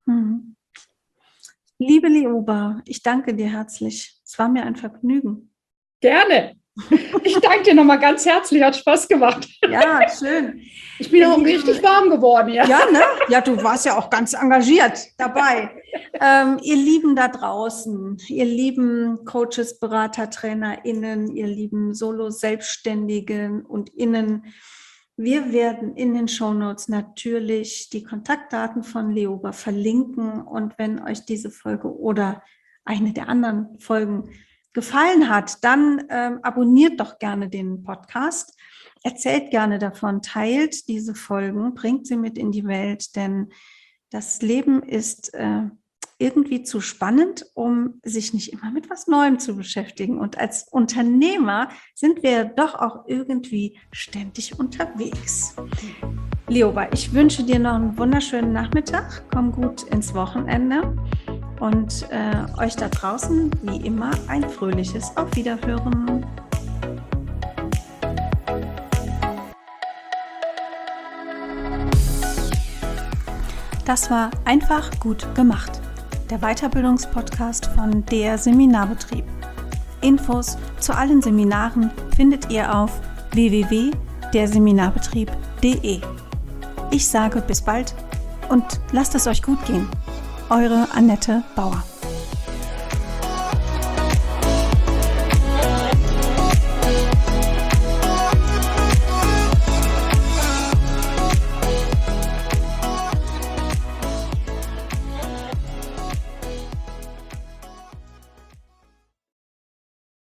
Speaker 1: Liebe Lioba, ich danke dir herzlich. Es war mir ein Vergnügen.
Speaker 2: Gerne. Ich danke dir nochmal ganz herzlich, hat Spaß gemacht.
Speaker 1: Ja, schön.
Speaker 2: Ich bin auch richtig warm geworden. Ja,
Speaker 1: ne? Ja, du warst ja auch ganz engagiert dabei. Ihr Lieben da draußen, ihr lieben Coaches, Berater, TrainerInnen, ihr lieben Solo-Selbstständigen und Innen, wir werden in den Shownotes natürlich die Kontaktdaten von Lioba verlinken, und wenn euch diese Folge oder eine der anderen Folgen gefallen hat, dann abonniert doch gerne den Podcast, erzählt gerne davon, teilt diese Folgen, bringt sie mit in die Welt, denn das Leben ist irgendwie zu spannend, um sich nicht immer mit was Neuem zu beschäftigen. Und als Unternehmer sind wir doch auch irgendwie ständig unterwegs. Lioba, ich wünsche dir noch einen wunderschönen Nachmittag. Komm gut ins Wochenende. Und euch da draußen, wie immer, ein fröhliches Auf Wiederhören. Das war einfach gut gemacht. Der Weiterbildungspodcast von der Seminarbetrieb. Infos zu allen Seminaren findet ihr auf www.derseminarbetrieb.de. www.annette-bauer.de. Ich sage bis bald und lasst es euch gut gehen. Eure Annette Bauer.